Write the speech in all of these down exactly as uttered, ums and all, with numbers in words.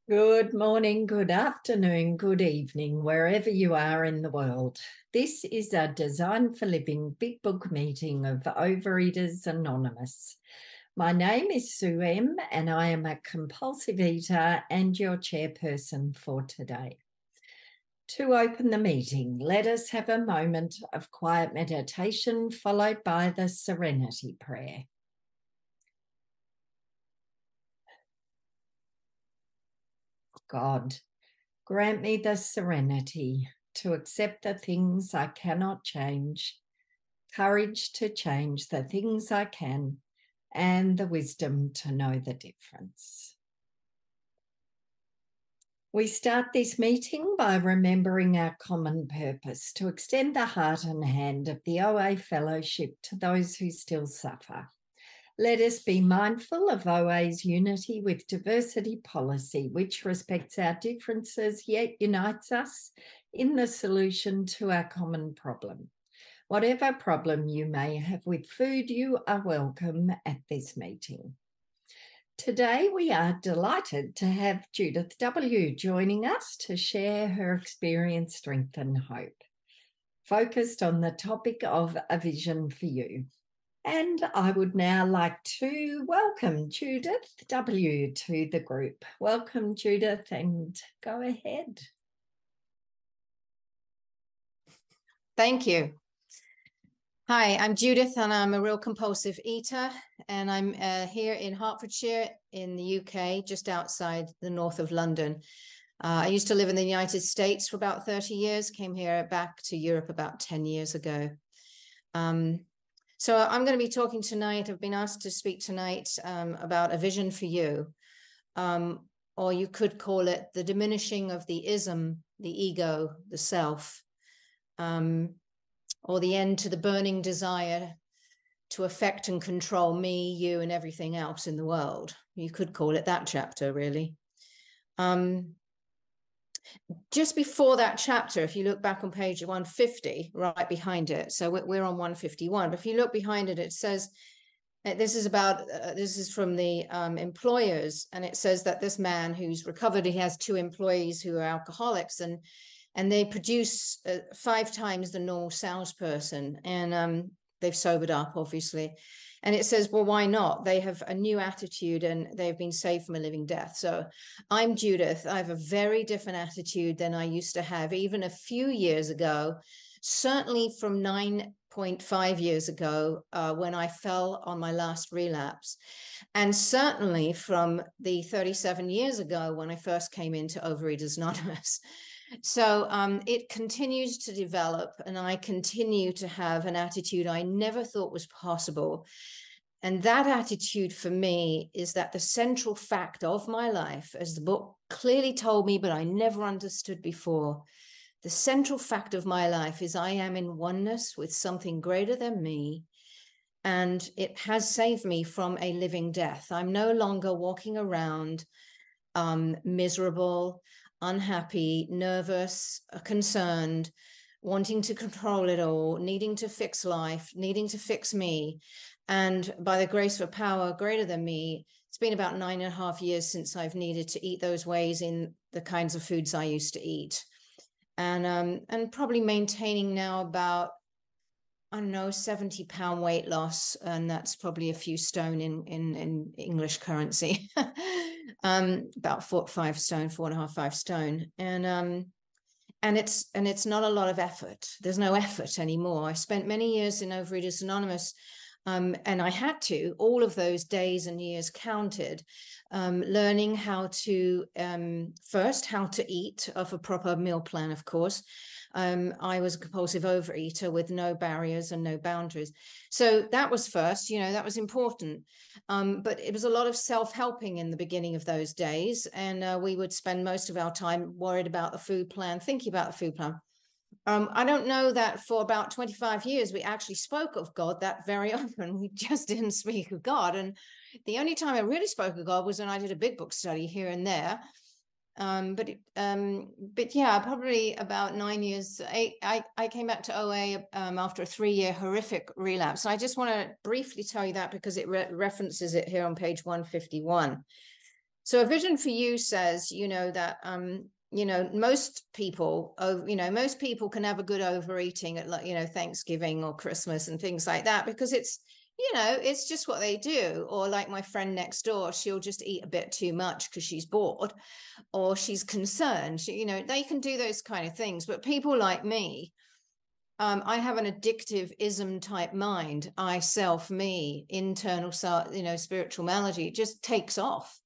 Good morning, good afternoon, good evening, wherever you are in the world. This is a Design for Living Big Book meeting of Overeaters Anonymous. My name is Sue M, and I am a compulsive eater and your chairperson for today. To open the meeting, let us have a moment of quiet meditation followed by the Serenity Prayer. God, grant me the serenity to accept the things I cannot change, courage to change the things I can, and the wisdom to know the difference. We start this meeting by remembering our common purpose to extend the heart and hand of the O A Fellowship to those who still suffer. Let us be mindful of O A's unity with diversity policy, which respects our differences yet unites us in the solution to our common problem. Whatever problem you may have with food, you are welcome at this meeting. Today, we are delighted to have Judith W. joining us to share her experience, strength, and hope, focused on the topic of a vision for you. And I would now like to welcome Judith W. to the group. Welcome, Judith, and go ahead. Thank you. Hi, I'm Judith, and I'm a real compulsive eater, and I'm uh, here in Hertfordshire in the U K, just outside the north of London. Uh, I used to live in the United States for about thirty years, came here back to Europe about ten years ago. Um, so I'm going to be talking tonight, I've been asked to speak tonight um, about a vision for you, um, or you could call it the diminishing of the ism, the ego, the self. Um, or the end to the burning desire to affect and control me, you, and everything else in the world. You could call it that chapter, really. Um, just before that chapter, if you look back on page one fifty, right behind it, so we're on one fifty-one, but if you look behind it, it says, this is about, uh, this is from the um, employers, and it says that this man who's recovered, he has two employees who are alcoholics, and and they produce uh, five times the normal salesperson, and um, they've sobered up, obviously. And it says, well, why not? They have a new attitude and they've been saved from a living death. So I'm Judith. I have a very different attitude than I used to have even a few years ago, certainly from nine point five years ago uh, when I fell on my last relapse. And certainly from the thirty-seven years ago when I first came into Overeaters Anonymous. So um, it continues to develop, and I continue to have an attitude I never thought was possible. And that attitude for me is that the central fact of my life, as the book clearly told me, but I never understood before, the central fact of my life is I am in oneness with something greater than me, and it has saved me from a living death. I'm no longer walking around um, miserable, unhappy, nervous, concerned, wanting to control it all, needing to fix life, needing to fix me. And by the grace of power greater than me, it's been about nine and a half years since I've needed to eat those ways in the kinds of foods I used to eat. And, um, and probably maintaining now about, I don't know, seventy pound weight loss. And that's probably a few stone in, in, in English currency. um, about four, five stone, four and a half, five stone. And, um, and it's, and it's not a lot of effort. There's no effort anymore. I spent many years in Overeaters Anonymous, um, and I had to, all of those days and years counted, um, learning how to, um, first, how to eat off a proper meal plan, of course. Um, I was a compulsive overeater with no barriers and no boundaries. So that was first, you know, that was important. Um, but it was a lot of self-helping in the beginning of those days. And uh, we would spend most of our time worried about the food plan, thinking about the food plan. Um, I don't know that for about twenty-five years, we actually spoke of God that very often. We just didn't speak of God. And the only time I really spoke of God was when I did a big book study here and there. Um, but, um, but yeah, probably about nine years, I, I, I came back to O A um, after a three year horrific relapse. I just want to briefly tell you that because it re references it here on page one fifty-one. So a vision for you says, you know, that, um, you know, most people, oh, you know, most people can have a good overeating at, like, you know, Thanksgiving or Christmas and things like that, because it's, you know, it's just what they do. Or like my friend next door, she'll just eat a bit too much because she's bored or she's concerned. She, you know, they can do those kind of things. But people like me, um, I have an addictive ism type mind. I, self, me, internal, you know, spiritual malady, it just takes off.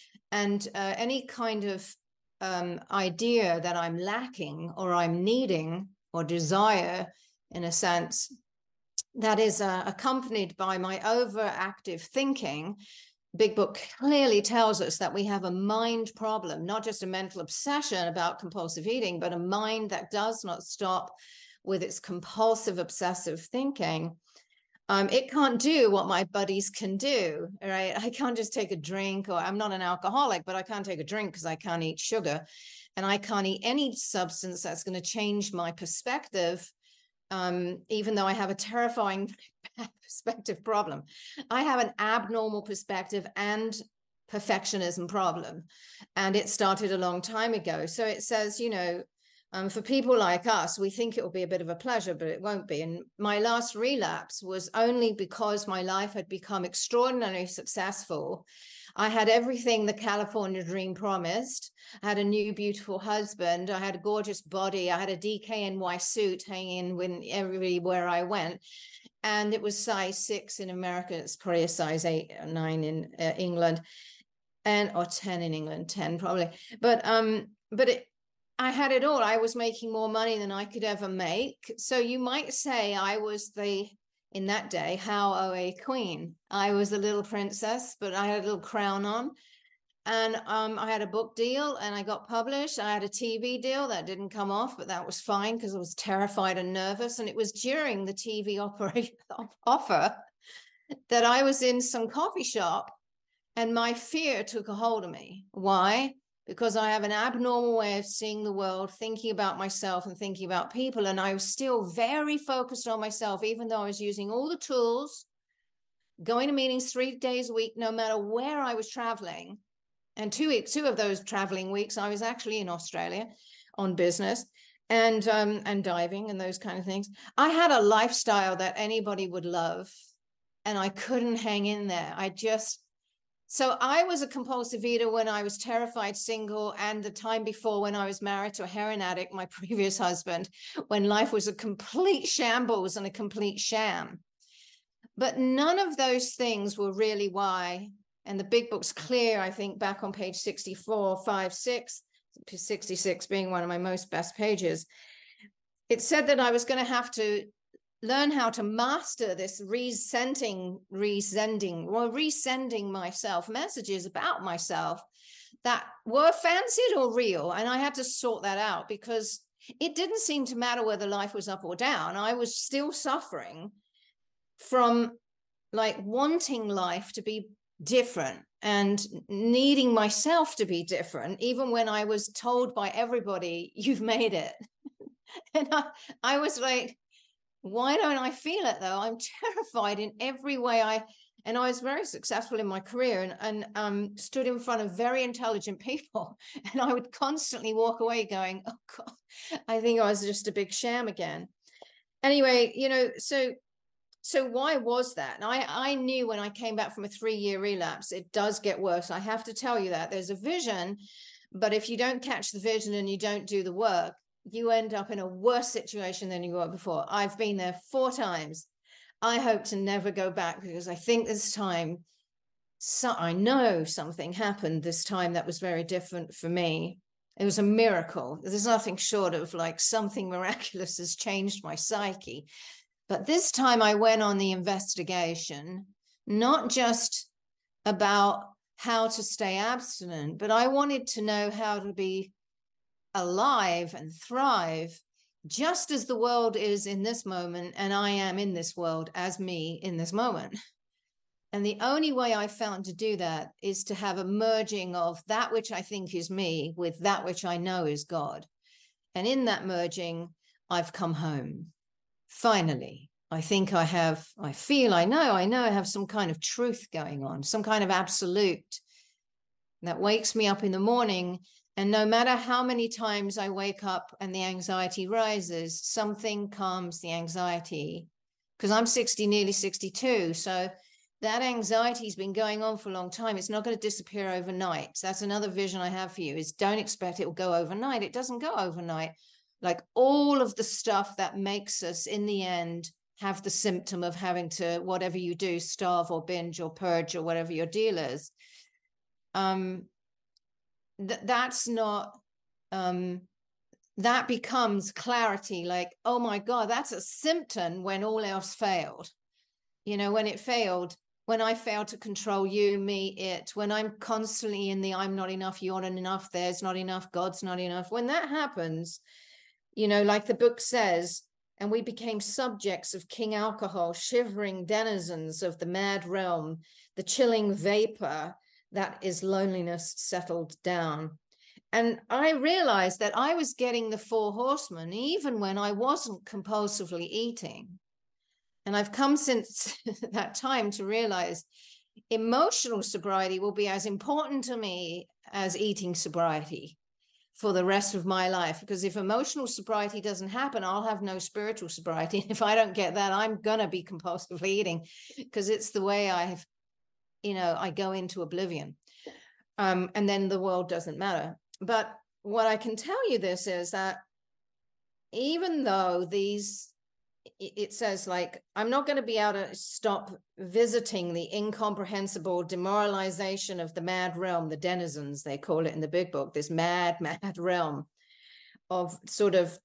And uh, any kind of um, idea that I'm lacking or I'm needing or desire, in a sense, that is uh, accompanied by my overactive thinking. Big Book clearly tells us that we have a mind problem, not just a mental obsession about compulsive eating, but a mind that does not stop with its compulsive obsessive thinking. Um, it can't do what my buddies can do, right? I can't just take a drink, or I'm not an alcoholic, but I can't take a drink because I can't eat sugar, and I can't eat any substance that's going to change my perspective, um, even though I have a terrifying perspective problem. I have an abnormal perspective and perfectionism problem, and it started a long time ago. So it says, you know, Um, for people like us, we think it will be a bit of a pleasure, but it won't be. And my last relapse was only because my life had become extraordinarily successful. I had everything the California dream promised. I had a new, beautiful husband. I had a gorgeous body. I had a D K N Y suit hanging when everywhere I went. And it was size six in America. It's probably a size eight or nine in uh, England, and or ten in England, ten probably. But um, but it. I had it all. I was making more money than I could ever make. So you might say I was the, in that day, How O A queen. I was a little princess, but I had a little crown on. And um, I had a book deal and I got published. I had a T V deal that didn't come off, but that was fine because I was terrified and nervous. And it was during the T V operation offer that I was in some coffee shop and my fear took a hold of me. Why? Because I have an abnormal way of seeing the world, thinking about myself and thinking about people. And I was still very focused on myself, even though I was using all the tools, going to meetings three days a week, no matter where I was traveling. And two weeks, two of those traveling weeks, I was actually in Australia on business and, um, and diving and those kind of things. I had a lifestyle that anybody would love, and I couldn't hang in there. I just, So I was a compulsive eater when I was terrified single, and the time before when I was married to a heroin addict, my previous husband, when life was a complete shambles and a complete sham. But none of those things were really why. And the Big Book's clear, I think, back on page sixty-four, five, six, sixty-six being one of my most best pages. It said that I was going to have to learn how to master this resending, resending, well, resending myself messages about myself that were fancied or real. And I had to sort that out because it didn't seem to matter whether life was up or down. I was still suffering from like wanting life to be different and needing myself to be different, even when I was told by everybody, you've made it. And I, I was like, why don't I feel it though? I'm terrified in every way. I and I was very successful in my career and, and um, stood in front of very intelligent people. And I would constantly walk away going, oh God, I think I was just a big sham again. Anyway, you know, so so why was that? And I, I knew when I came back from a three-year relapse, it does get worse. I have to tell you that. There's a vision, but if you don't catch the vision and you don't do the work, you end up in a worse situation than you were before. I've been there four times. I hope to never go back because I think this time, so I know something happened this time that was very different for me. It was a miracle. There's nothing short of like something miraculous has changed my psyche. But this time I went on the investigation, not just about how to stay abstinent, but I wanted to know how to be alive and thrive just as the world is in this moment and I am in this world as me in this moment. And the only way I found to do that is to have a merging of that which I think is me with that which I know is God. And in that merging, I've come home. Finally, I think I have, I feel, I know, I know I have some kind of truth going on, some kind of absolute that wakes me up in the morning. And no matter how many times I wake up and the anxiety rises, something calms the anxiety. Because I'm sixty, nearly sixty-two. So that anxiety has been going on for a long time. It's not going to disappear overnight. So that's another vision I have for you, is don't expect it will go overnight. It doesn't go overnight. Like all of the stuff that makes us in the end have the symptom of having to, whatever you do, starve or binge or purge or whatever your deal is. Um, th- that's not, um, that becomes clarity. Like, oh my God, that's a symptom when all else failed. You know, when it failed, when I failed to control you, me, it, when I'm constantly in the I'm not enough, you're not enough, there's not enough, God's not enough. When that happens, you know, like the book says, and we became subjects of King Alcohol, shivering denizens of the mad realm, the chilling vapor that is loneliness settled down. And I realized that I was getting the four horsemen even when I wasn't compulsively eating. And I've come since that time to realize emotional sobriety will be as important to me as eating sobriety for the rest of my life. Because if emotional sobriety doesn't happen, I'll have no spiritual sobriety. And if I don't get that, I'm going to be compulsively eating, because it's the way I have, you know, I go into oblivion. Um, and then the world doesn't matter. But what I can tell you this is that even though these, it says like, I'm not going to be able to stop visiting the incomprehensible demoralization of the mad realm, the denizens, they call it in the big book, this mad, mad realm of sort of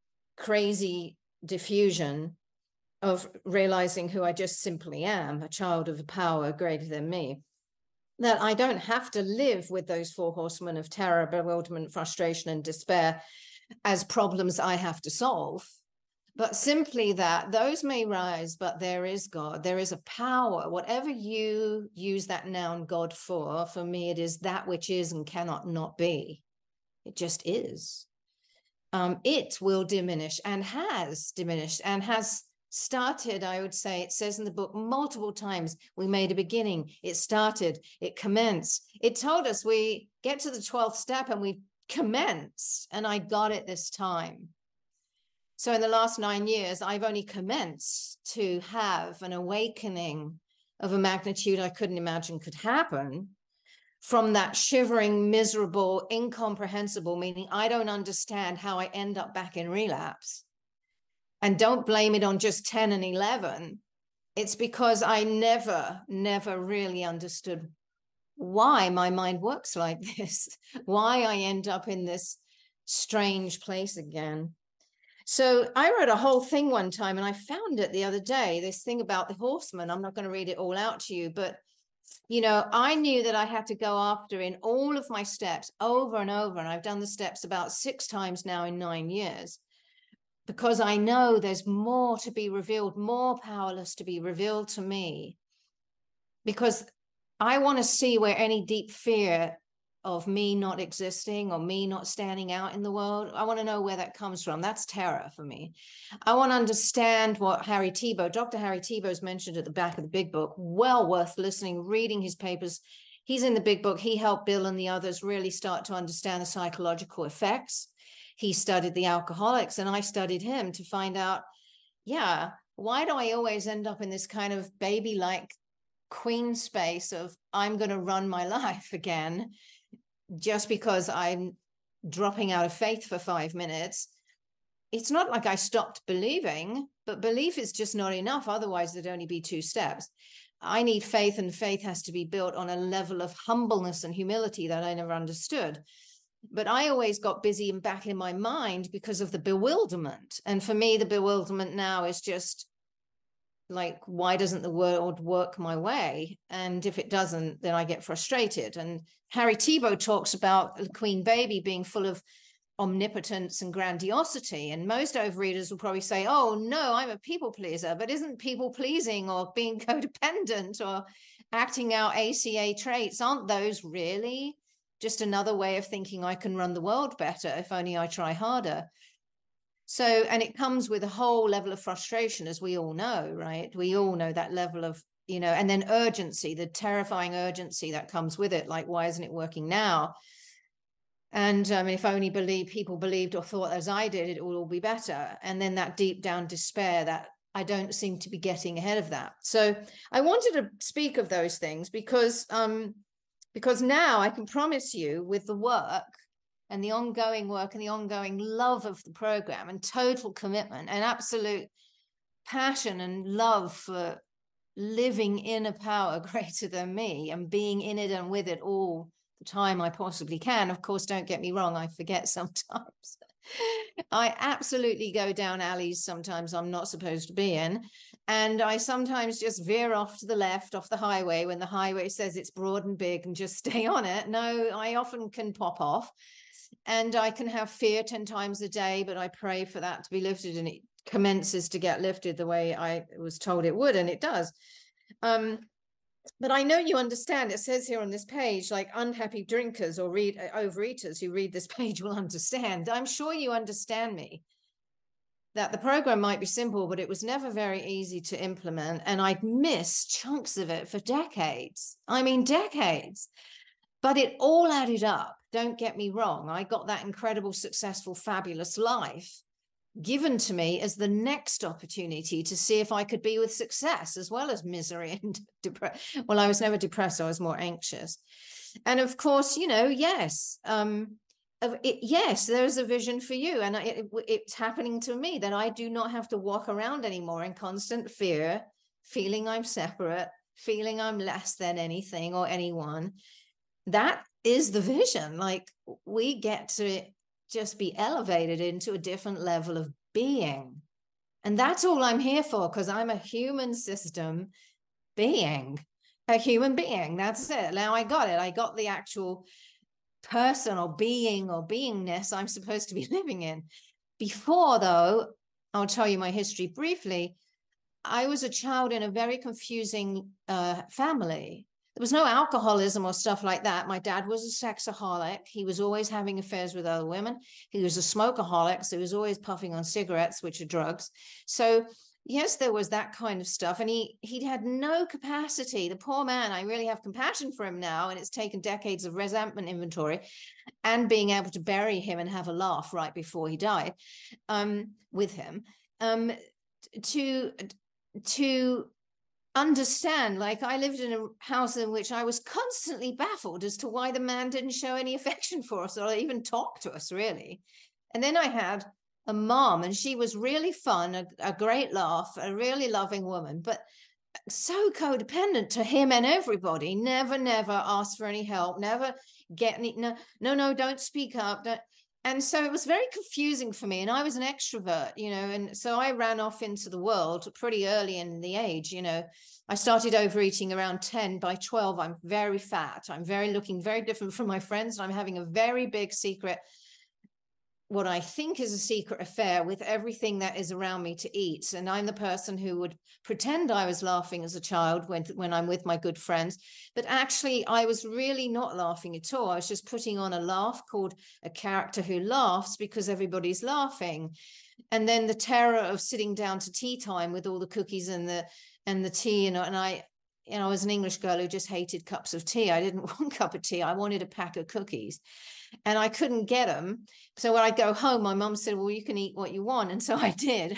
crazy diffusion of realizing who I just simply am, a child of a power greater than me. That I don't have to live with those four horsemen of terror, bewilderment, frustration, and despair as problems I have to solve, but simply that those may rise, but there is God. There is a power, whatever you use that noun God for. For me, it is that which is and cannot not be. It just is. Um, it will diminish and has diminished and has started, I would say, it says in the book multiple times, we made a beginning, it started, it commenced. It told us we get to the twelfth step and we commenced, and I got it this time. So in the last nine years, I've only commenced to have an awakening of a magnitude I couldn't imagine could happen, from that shivering, miserable, incomprehensible, meaning I don't understand how I end up back in relapse. And don't blame it on just ten and eleven. It's because I never, never really understood why my mind works like this, why I end up in this strange place again. So I wrote a whole thing one time, and I found it the other day, this thing about the horseman. I'm not going to read it all out to you, but, you know, I knew that I had to go after in all of my steps over and over. And I've done the steps about six times now in nine years. Because I know there's more to be revealed, more powerless to be revealed to me. Because I want to see where any deep fear of me not existing or me not standing out in the world, I want to know where that comes from. That's terror for me. I want to understand what Harry Tiebout, Doctor Harry Tiebout's mentioned at the back of the big book, well worth listening, reading his papers. He's in the big book. He helped Bill and the others really start to understand the psychological effects. He studied the alcoholics, and I studied him to find out, yeah, why do I always end up in this kind of baby-like queen space of I'm going to run my life again just because I'm dropping out of faith for five minutes? It's not like I stopped believing, but belief is just not enough. Otherwise, there'd only be two steps. I need faith, and faith has to be built on a level of humbleness and humility that I never understood. But I always got busy and back in my mind because of the bewilderment. And for me, the bewilderment now is just like, why doesn't the world work my way? And if it doesn't, then I get frustrated. And Harry Tiebout talks about the queen baby being full of omnipotence and grandiosity. And most overeaters will probably say, oh, no, I'm a people pleaser. But isn't people pleasing or being codependent or acting out A C A traits, aren't those really just another way of thinking I can run the world better if only I try harder? So, and it comes with a whole level of frustration, as we all know, right? We all know that level of, you know, and then urgency, the terrifying urgency that comes with it. Like, why isn't it working now? And um, if only believe people believed or thought as I did, it will all be better. And then that deep down despair that I don't seem to be getting ahead of that. So I wanted to speak of those things because, um, because now I can promise you with the work and the ongoing work and the ongoing love of the program and total commitment and absolute passion and love for living in a power greater than me and being in it and with it all the time I possibly can. Of course, don't get me wrong, I forget sometimes. I absolutely go down alleys sometimes I'm not supposed to be in. And I sometimes just veer off to the left, off the highway, when the highway says it's broad and big and just stay on it. No, I often can pop off. And I can have fear ten times a day, but I pray for that to be lifted, and it commences to get lifted the way I was told it would, and it does. Um, But I know you understand, it says here on this page, like unhappy drinkers or read uh, overeaters who read this page will understand. I'm sure you understand me, that the program might be simple, but it was never very easy to implement. And I'd missed chunks of it for decades. I mean, decades. But it all added up. Don't get me wrong. I got that incredible, successful, fabulous life given to me as the next opportunity to see if I could be with success as well as misery and depression. Well, I was never depressed. I was more anxious. And of course, you know, yes, um, it, yes, there's a vision for you. And it, it's happening to me that I do not have to walk around anymore in constant fear, feeling I'm separate, feeling I'm less than anything or anyone. That is the vision. Like, we get to just be elevated into a different level of being. And that's all I'm here for, because I'm a human system being, a human being. That's it. Now I got it. I got the actual person or being or beingness I'm supposed to be living in. Before, though, I'll tell you my history briefly. I was a child in a very confusing uh, family. There was no alcoholism or stuff like that. My dad was a sexaholic. He was always having affairs with other women. He was a smokeaholic, so he was always puffing on cigarettes, which are drugs. So yes, there was that kind of stuff. And he he had no capacity. The poor man, I really have compassion for him now. And it's taken decades of resentment inventory and being able to bury him and have a laugh right before he died um, with him um, to to understand. Like, I lived in a house in which I was constantly baffled as to why the man didn't show any affection for us or even talk to us, really. And then I had a mom, and she was really fun, a, a great laugh, a really loving woman, but so codependent to him and everybody. Never, never asked for any help, never get any, no, no, no, don't speak up. Don't. And so it was very confusing for me. And I was an extrovert, you know, and so I ran off into the world pretty early in the age. You know, I started overeating around ten. By twelve, I'm very fat. I'm very looking very different from my friends. And I'm having a very big secret, what I think is a secret affair with everything that is around me to eat. And I'm the person who would pretend I was laughing as a child when, when I'm with my good friends. But actually, I was really not laughing at all. I was just putting on a laugh called a character who laughs because everybody's laughing. And then the terror of sitting down to tea time with all the cookies and the and the tea. You know, and I, you know, I was an English girl who just hated cups of tea. I didn't want a cup of tea. I wanted a pack of cookies. And I couldn't get them. So when I go home, my mom said, well, you can eat what you want. And so I did.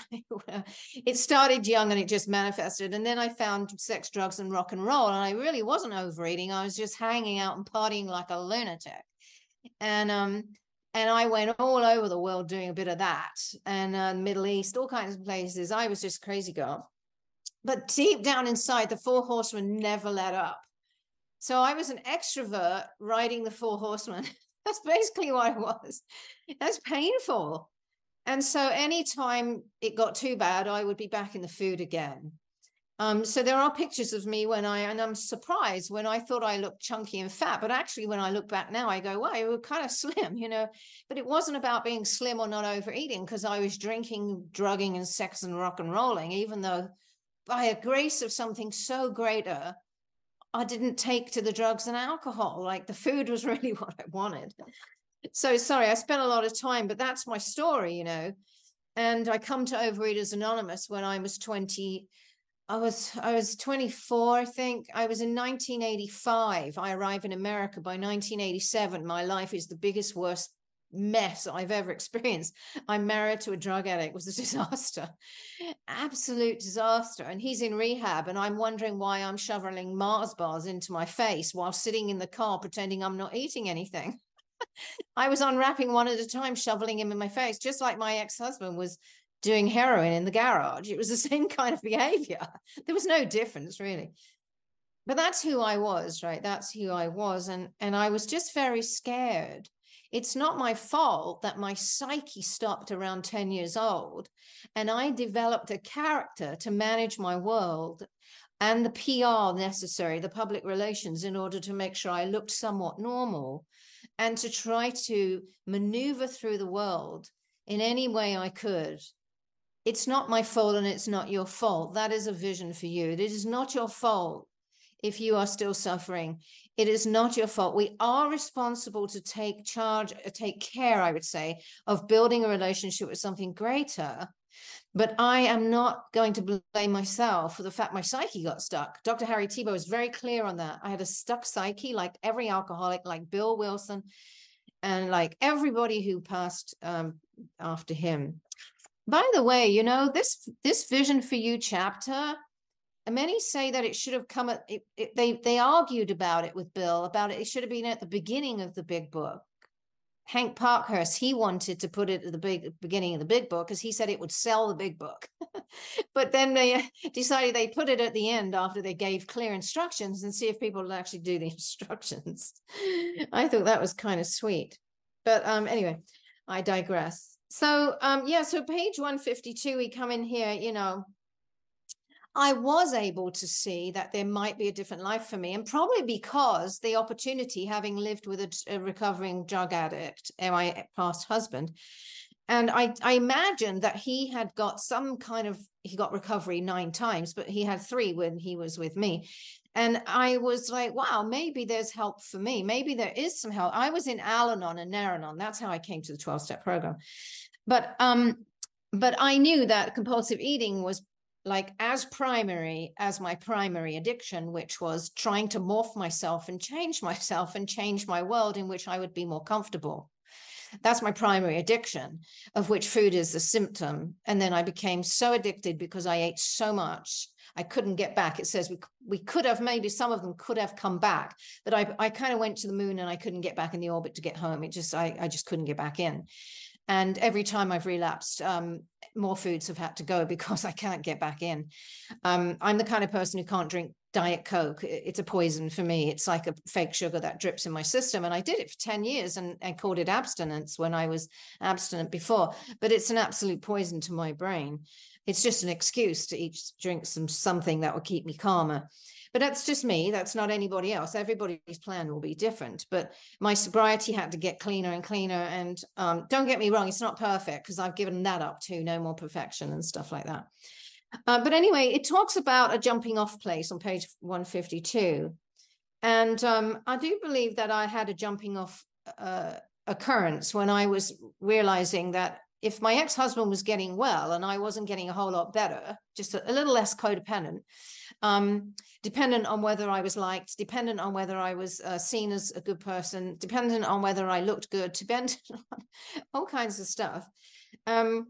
It started young and it just manifested. And then I found sex, drugs, and rock and roll. And I really wasn't overeating. I was just hanging out and partying like a lunatic. And um, and I went all over the world doing a bit of that. And uh, Middle East, all kinds of places. I was just a crazy girl. But deep down inside, the Four Horsemen never let up. So I was an extrovert riding the Four Horsemen. That's basically what I was. That's painful. And so anytime it got too bad, I would be back in the food again. Um, so there are pictures of me when I, and I'm surprised when I thought I looked chunky and fat, but actually when I look back now, I go, wow, you were kind of slim, you know, but it wasn't about being slim or not overeating, because I was drinking, drugging, and sex and rock and rolling, even though by a grace of something so greater, I didn't take to the drugs and alcohol. Like, the food was really what I wanted. So sorry, I spent a lot of time, but that's my story, you know. And I come to Overeaters Anonymous when I was twenty, I was I was twenty-four, I think. I was in nineteen eighty-five. I arrived in America. By nineteen eighty-seven, my life is the biggest, worst mess I've ever experienced. I'm married to a drug addict. It was a disaster, absolute disaster. And he's in rehab, and I'm wondering why I'm shoveling Mars bars into my face while sitting in the car pretending I'm not eating anything. I was unwrapping one at a time, shoveling him in my face, just like my ex-husband was doing heroin in the garage. It was the same kind of behavior. There was no difference, really. But that's who I was, right? That's who I was. And, and I was just very scared. It's not my fault that my psyche stopped around ten years old. And I developed a character to manage my world and the P R necessary, the public relations, in order to make sure I looked somewhat normal and to try to maneuver through the world in any way I could. It's not my fault, and it's not your fault. That is a vision for you. It is not your fault if you are still suffering. It is not your fault. We are responsible to take charge, take care, I would say, of building a relationship with something greater. But I am not going to blame myself for the fact my psyche got stuck. Doctor Harry Tiebout was very clear on that. I had a stuck psyche, like every alcoholic, like Bill Wilson, and like everybody who passed um, after him. By the way, you know, this this Vision for You chapter, many say that it should have come at, it, it, they, they argued about it with Bill, about it. It should have been at the beginning of the big book. Hank Parkhurst, he wanted to put it at the big beginning of the big book because he said it would sell the big book. But then they decided they put it at the end after they gave clear instructions and see if people would actually do the instructions. I thought that was kind of sweet. But um, anyway, I digress. So um, yeah, so page one fifty-two, we come in here, you know, I was able to see that there might be a different life for me, and probably because the opportunity, having lived with a, a recovering drug addict, my past husband, and I, I imagined that he had got some kind of, he got recovery nine times, but he had three when he was with me. And I was like, wow, maybe there's help for me. Maybe there is some help. I was in Al-Anon and Nar-Anon. That's how I came to the twelve-step program. But, um, but I knew that compulsive eating was like as primary as my primary addiction, which was trying to morph myself and change myself and change my world in which I would be more comfortable. That's my primary addiction, of which food is the symptom. And then I became so addicted because I ate so much, I couldn't get back. It says we, we could have, maybe some of them could have come back, but I, I kind of went to the moon and I couldn't get back in the orbit to get home. It just, I, I just couldn't get back in. And every time I've relapsed, um, more foods have had to go because I can't get back in. Um, I'm the kind of person who can't drink Diet Coke. It's a poison for me. It's like a fake sugar that drips in my system. And I did it for ten years and I called it abstinence when I was abstinent before. But it's an absolute poison to my brain. It's just an excuse to eat, drink some something that will keep me calmer. But that's just me. That's not anybody else. Everybody's plan will be different. But my sobriety had to get cleaner and cleaner. And um, don't get me wrong, it's not perfect because I've given that up too. No more perfection and stuff like that. Uh, but anyway, it talks about a jumping off place on page one fifty-two. And um, I do believe that I had a jumping off uh, occurrence when I was realizing that if my ex-husband was getting well and I wasn't getting a whole lot better, just a, a little less codependent, um, dependent on whether I was liked, dependent on whether I was uh, seen as a good person, dependent on whether I looked good, dependent on all kinds of stuff. Um,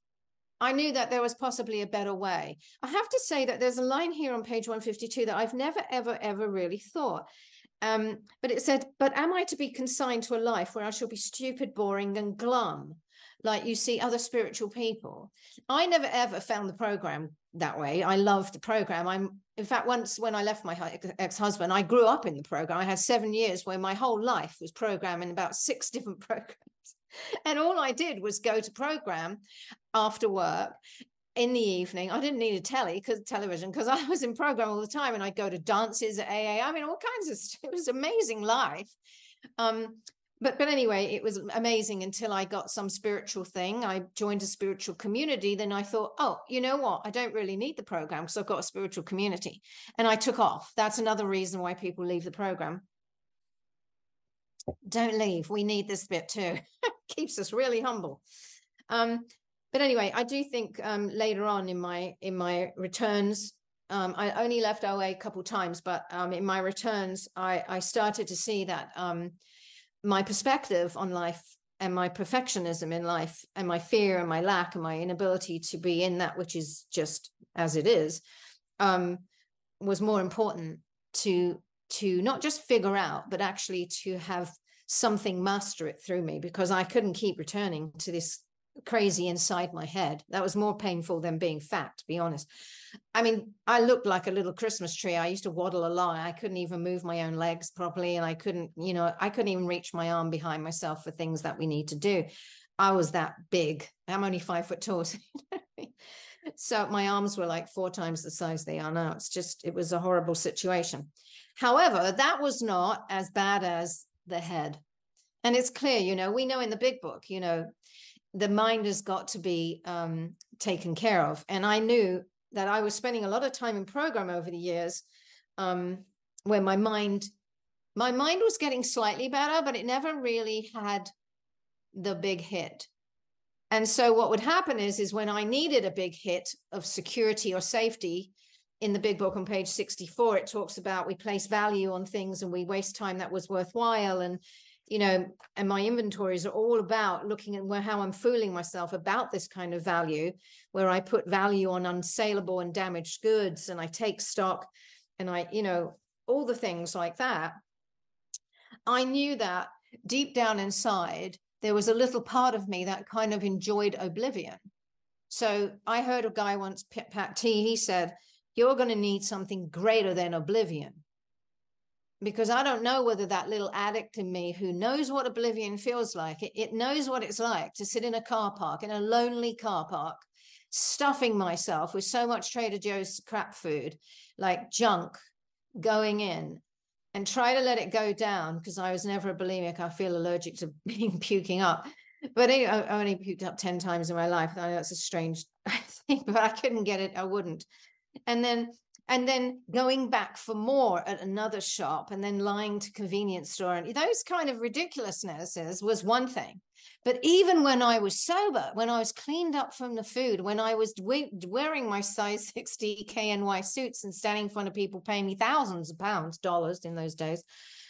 I knew that there was possibly a better way. I have to say that there's a line here on page one fifty-two that I've never, ever, ever really thought. Um, but it said, but am I to be consigned to a life where I shall be stupid, boring, and glum, like you see other spiritual people? I never, ever found the program that way. I loved the program. I'm, in fact, once when I left my ex-husband, I grew up in the program. I had seven years where my whole life was programming about six different programs. And all I did was go to program after work in the evening. I didn't need a telly because television because I was in program all the time, and I'd go to dances at A A. I mean, all kinds of stuff. It was amazing life. Um, but but anyway, it was amazing until I got some spiritual thing. I joined a spiritual community. Then I thought, oh, you know what? I don't really need the program because I've got a spiritual community, and I took off. That's another reason why people leave the program. Don't leave. We need this bit too. Keeps us really humble. Um, but anyway, I do think um, later on in my in my returns, Um, I only left O A a couple times, but um, in my returns, I, I started to see that um, my perspective on life and my perfectionism in life and my fear and my lack and my inability to be in that which is just as it is, um, was more important to, to not just figure out, but actually to have something master it through me, because I couldn't keep returning to this crazy inside my head. That was more painful than being fat, to be honest. I mean, I looked like a little Christmas tree. I used to waddle along. I couldn't even move my own legs properly. And I couldn't, you know, I couldn't even reach my arm behind myself for things that we need to do. I was that big. I'm only five foot tall. So my arms were like four times the size they are now. It's just, it was a horrible situation. However, that was not as bad as the head. And it's clear, you know, we know in the big book, you know, the mind has got to be um, taken care of. And I knew that I was spending a lot of time in program over the years um, where my mind, my mind was getting slightly better, but it never really had the big hit. And so what would happen is, is when I needed a big hit of security or safety, in the big book on page sixty-four, it talks about we place value on things and we waste time that was worthwhile. And, you know, and my inventories are all about looking at where, how I'm fooling myself about this kind of value, where I put value on unsaleable and damaged goods, and I take stock and I, you know, all the things like that. I knew that deep down inside, there was a little part of me that kind of enjoyed oblivion. So I heard a guy once, Pat T, he said, you're going to need something greater than oblivion. Because I don't know whether that little addict in me who knows what oblivion feels like, it, it knows what it's like to sit in a car park, in a lonely car park, stuffing myself with so much Trader Joe's crap food, like junk, going in, and try to let it go down, because I was never a bulimic. I feel allergic to being puking up. But anyway, I only puked up ten times in my life. I know that's a strange thing, but I couldn't get it. I wouldn't. And then and then going back for more at another shop, and then lying to convenience store, and those kind of ridiculousnesses was one thing. But even when I was sober, when I was cleaned up from the food, when I was wearing my size sixty K N Y suits and standing in front of people paying me thousands of pounds, dollars in those days,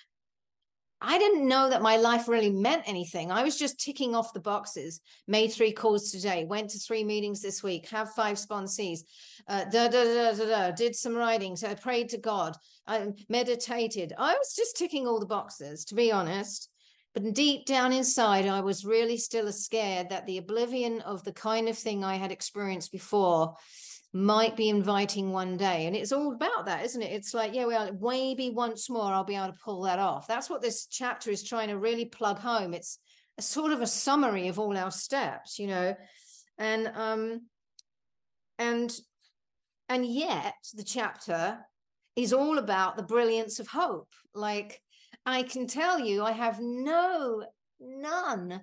I didn't know that my life really meant anything. I was just ticking off the boxes, made three calls today, went to three meetings this week, have five sponsees, uh, da, da, da, da, da, did some writings, I prayed to God, I meditated. I was just ticking all the boxes, to be honest. But deep down inside, I was really still scared that the oblivion of the kind of thing I had experienced before might be inviting one day. And it's all about that, isn't it? It's like, yeah, well, maybe once more I'll be able to pull that off. That's what this chapter is trying to really plug home. It's a sort of a summary of all our steps, you know, and um and and yet the chapter is all about the brilliance of hope. Like, I can tell you, I have no, none,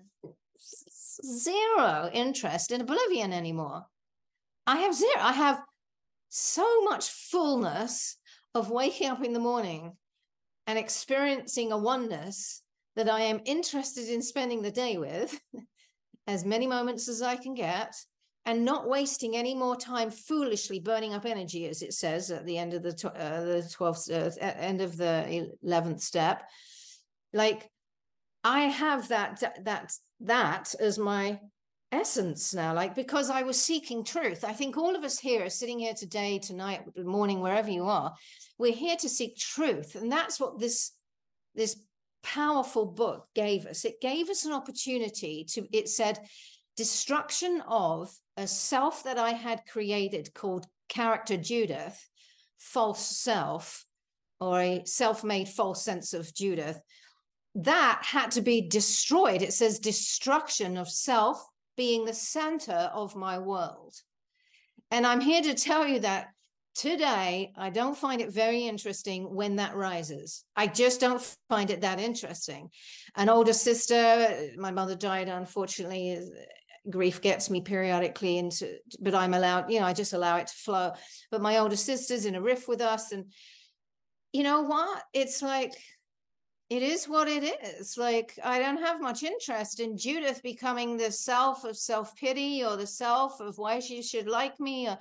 zero interest in oblivion anymore. I have zero. I have so much fullness of waking up in the morning and experiencing a oneness that I am interested in spending the day with, as many moments as I can get, and not wasting any more time foolishly burning up energy, as it says at the end of the, tw uh, the twelfth, uh, end of the eleventh step. Like, I have that, that, that as my essence now, like, because I was seeking truth. I think all of us here are sitting here today, tonight, morning, wherever you are, we're here to seek truth. And that's what this, this powerful book gave us. It gave us an opportunity to, it said, destruction of a self that I had created called character Judith, false self, or a self-made false sense of Judith, that had to be destroyed. It says destruction of self being the center of my world. And I'm here to tell you that today, I don't find it very interesting when that rises. I just don't find it that interesting. An older sister, my mother died, unfortunately, grief gets me periodically into, but I'm allowed, you know, I just allow it to flow. But my older sister's in a riff with us. And you know what? It's like, it is what it is. Like, I don't have much interest in Judith becoming the self of self-pity or the self of why she should like me. Or,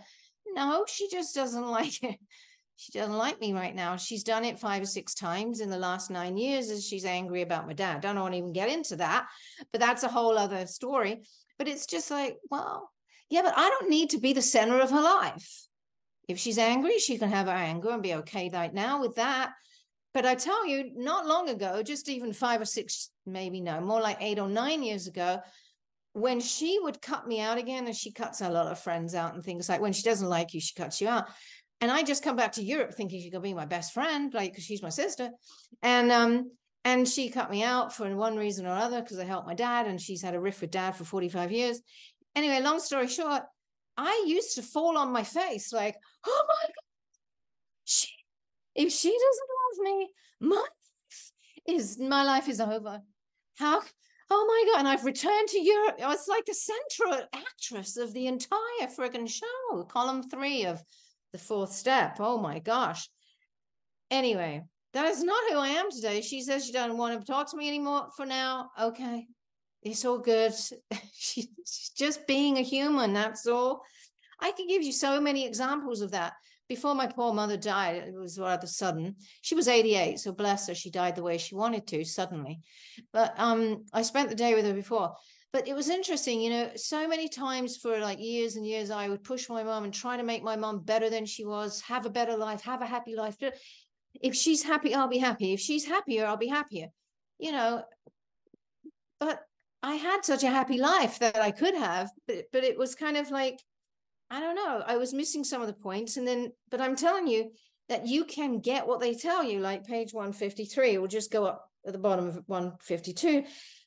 no, she just doesn't like it. She doesn't like me right now. She's done it five or six times in the last nine years as she's angry about my dad. Don't want to even get into that, but that's a whole other story. But it's just like, well, yeah, but I don't need to be the center of her life. If she's angry, she can have her anger and be okay right now with that. But I tell you, not long ago, just even five or six, maybe no, more like eight or nine years ago, when she would cut me out again, and she cuts a lot of friends out and things like when she doesn't like you, she cuts you out. And I just come back to Europe thinking she's gonna be my best friend, like, because she's my sister. And um, and she cut me out for one reason or other because I helped my dad, and she's had a riff with dad for forty-five years. Anyway, long story short, I used to fall on my face like, oh my God, she, if she doesn't love me, my life is my life is over. How? Oh my God. And I've returned to Europe. I was like the central actress of the entire friggin' show, column three of The Fourth Step. Oh my gosh. Anyway, that is not who I am today. She says she doesn't want to talk to me anymore for now. Okay. It's all good. She's just being a human. That's all. I could give you so many examples of that. Before my poor mother died, it was rather sudden. She was eighty-eight, so bless her, she died the way she wanted to, suddenly. But um, I spent the day with her before. But it was interesting, you know, so many times for like years and years, I would push my mom and try to make my mom better than she was, have a better life, have a happy life. If she's happy, I'll be happy. If she's happier, I'll be happier. You know, but I had such a happy life that I could have, but, but it was kind of like, I don't know, I was missing some of the points. And then, but I'm telling you that you can get what they tell you, like page one fifty-three, or just go up at the bottom of one fifty-two.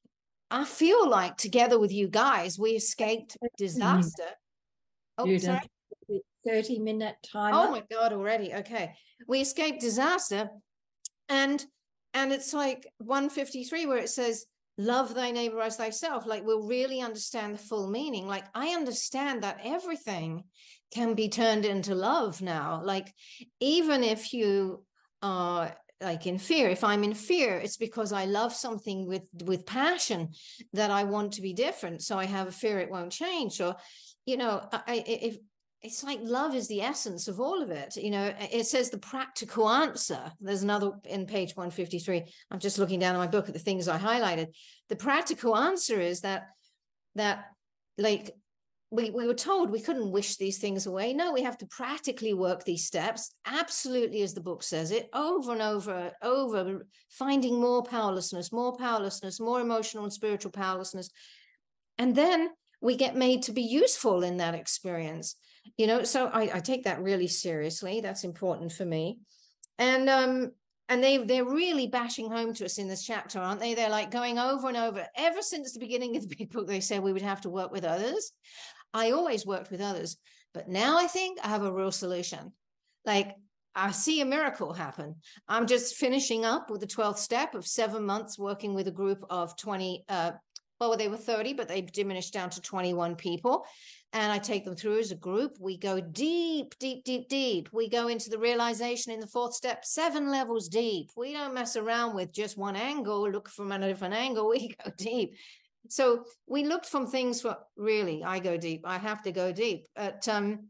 I feel like together with you guys, we escaped disaster. Oh, Judith, sorry. thirty minute timer. Oh my God, already. Okay. We escaped disaster. And, and it's like one fifty-three where it says, love thy neighbor as thyself. Like we'll really understand the full meaning. Like I understand that everything can be turned into love now. Like even if you are like in fear, if I'm in fear, it's because I love something with, with passion that I want to be different. So I have a fear it won't change. Or, you know, I, if it's like love is the essence of all of it. You know, it says the practical answer. There's another in page one fifty-three. I'm just looking down in my book at the things I highlighted. The practical answer is that, that like we, we were told we couldn't wish these things away. No, we have to practically work these steps, absolutely as the book says it, over and over, over, finding more powerlessness, more powerlessness, more emotional and spiritual powerlessness. And then we get made to be useful in that experience. You know, so I, I take that really seriously. That's important for me. And um, and they, they're really bashing home to us in this chapter, aren't they? They're like going over and over. Ever since the beginning of the big book, they said we would have to work with others. I always worked with others. But now I think I have a real solution. Like I see a miracle happen. I'm just finishing up with the twelfth step of seven months working with a group of twenty, uh, well, they were thirty, but they diminished down to twenty-one people. And I take them through as a group. We go deep, deep, deep, deep. We go into the realization in the fourth step, seven levels deep. We don't mess around with just one angle, look from a different angle. We go deep. So we looked from things for really, I go deep. I have to go deep. But um,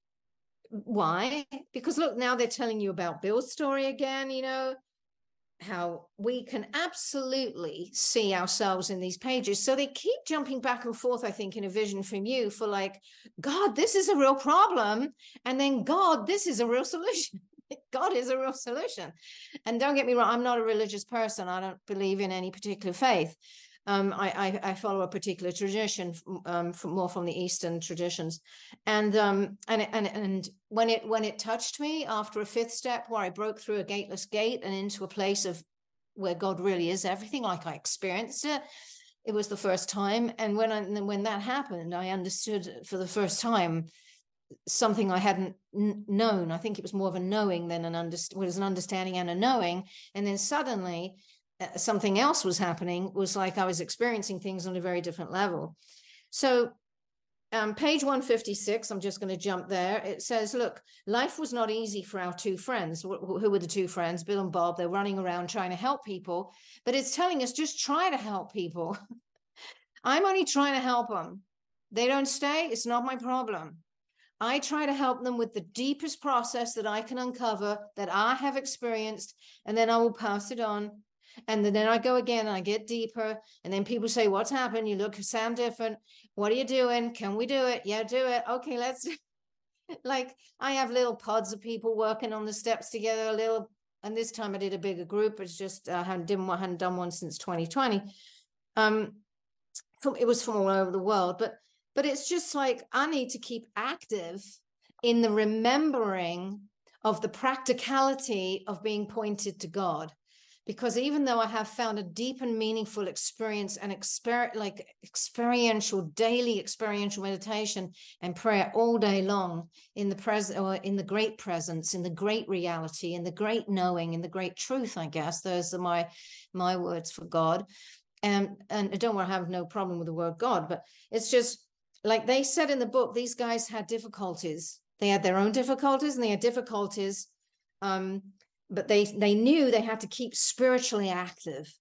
why? Because look, now they're telling you about Bill's story again, you know, how we can absolutely see ourselves in these pages. So they keep jumping back and forth, I think, in a vision from you for like, God, this is a real problem. And then God, this is a real solution. God is a real solution. And don't get me wrong, I'm not a religious person. I don't believe in any particular faith. Um, I, I, I follow a particular tradition, um, from more from the Eastern traditions, and um, and and and when it when it touched me after a fifth step, where I broke through a gateless gate and into a place of where God really is everything, like I experienced it. It was the first time, and when I when that happened, I understood for the first time something I hadn't known. I think it was more of a knowing than an under was an understanding and a knowing, and then suddenly. Something else was happening. It was like I was experiencing things on a very different level. So um, page one fifty-six, I'm just going to jump there. It says, look, life was not easy for our two friends. Who were the two friends? Bill and Bob. They're running around trying to help people, but it's telling us just try to help people. I'm only trying to help them. They don't stay. It's not my problem. I try to help them with the deepest process that I can uncover, that I have experienced, and then I will pass it on. And then I go again and I get deeper. And then people say, what's happened? You look, sound different. What are you doing? Can we do it? Yeah, do it. Okay, let's do it. Like, I have little pods of people working on the steps together, a little, and this time I did a bigger group. It's just, I hadn't, didn't, hadn't done one since twenty twenty. Um, from, it was from all over the world, but But it's just like, I need to keep active in the remembering of the practicality of being pointed to God. Because even though I have found a deep and meaningful experience and exper like experiential, daily experiential meditation and prayer all day long in the present, or in the great presence, in the great reality, in the great knowing, in the great truth, I guess, those are my, my words for God. And, and I don't want to have no problem with the word God, but it's just, like they said in the book, these guys had difficulties. They had their own difficulties and they had difficulties, um, but they, they knew they had to keep spiritually active.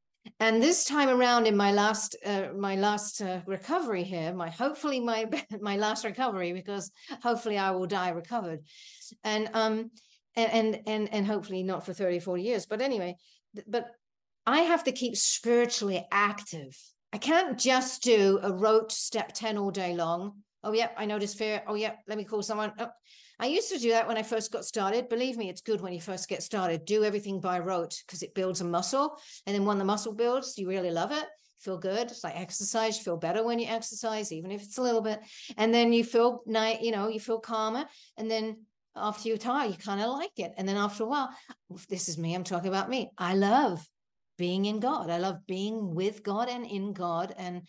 And this time around in my last, uh, my last uh, recovery here, my, hopefully my, my last recovery, because hopefully I will die recovered. And, um, and, and, and, and hopefully not for thirty, forty years. But anyway, but I have to keep spiritually active. I can't just do a rote step ten all day long. Oh, yeah, I noticed fear. Oh, yeah, let me call someone. Oh, I used to do that when I first got started. Believe me, it's good when you first get started. Do everything by rote because it builds a muscle. And then when the muscle builds, you really love it. Feel good. It's like exercise. You feel better when you exercise, even if it's a little bit. And then you feel, you know, you feel calmer. And then after you're tired, you kind of like it. And then after a while, this is me. I'm talking about me. I love being in God. I love being with God and in God and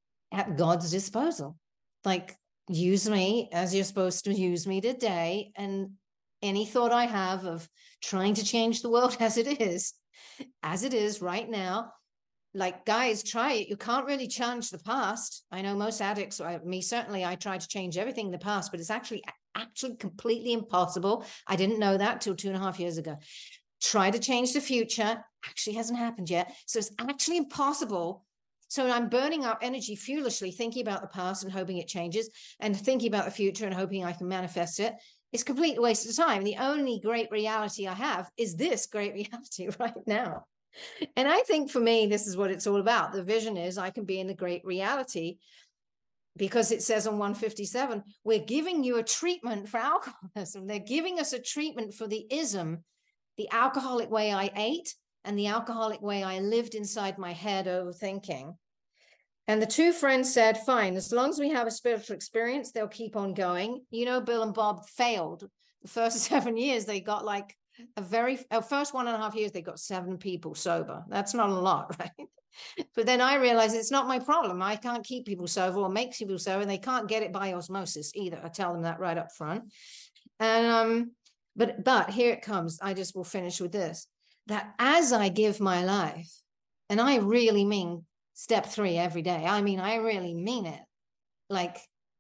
at God's disposal. Like, use me as you're supposed to use me today. And any thought I have of trying to change the world as it is, as it is right now, like, guys, try it. You can't really change the past. I know most addicts, me certainly, I tried to change everything in the past, but it's actually, actually completely impossible. I didn't know that till two and a half years ago. Try to change the future, actually hasn't happened yet. So it's actually impossible. So I'm burning up energy foolishly, thinking about the past and hoping it changes, and thinking about the future and hoping I can manifest it. It's a complete waste of time. The only great reality I have is this great reality right now. And I think for me, this is what it's all about. The vision is I can be in the great reality, because it says on one fifty-seven, we're giving you a treatment for alcoholism. They're giving us a treatment for the ism, the alcoholic way I ate and the alcoholic way I lived inside my head overthinking. And the two friends said, fine, as long as we have a spiritual experience, they'll keep on going. You know, Bill and Bob failed. The first seven years, they got like a very, uh, first one and a half years, they got seven people sober. That's not a lot, right? But then I realized it's not my problem. I can't keep people sober or make people sober, and they can't get it by osmosis either. I tell them that right up front. And, um, But, but here it comes. I just will finish with this, that as I give my life, and I really mean step three every day. I mean, I really mean it. Like,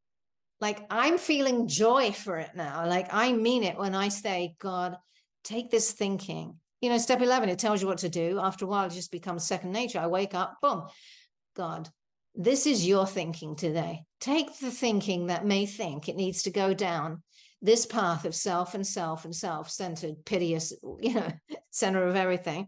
like I'm feeling joy for it now. Like, I mean it when I say, God, take this thinking. You know, step eleven, it tells you what to do. After a while, it just becomes second nature. I wake up, boom, God, this is your thinking today. Take the thinking that may think it needs to go down this path of self and self and self-centered, piteous, you know, center of everything.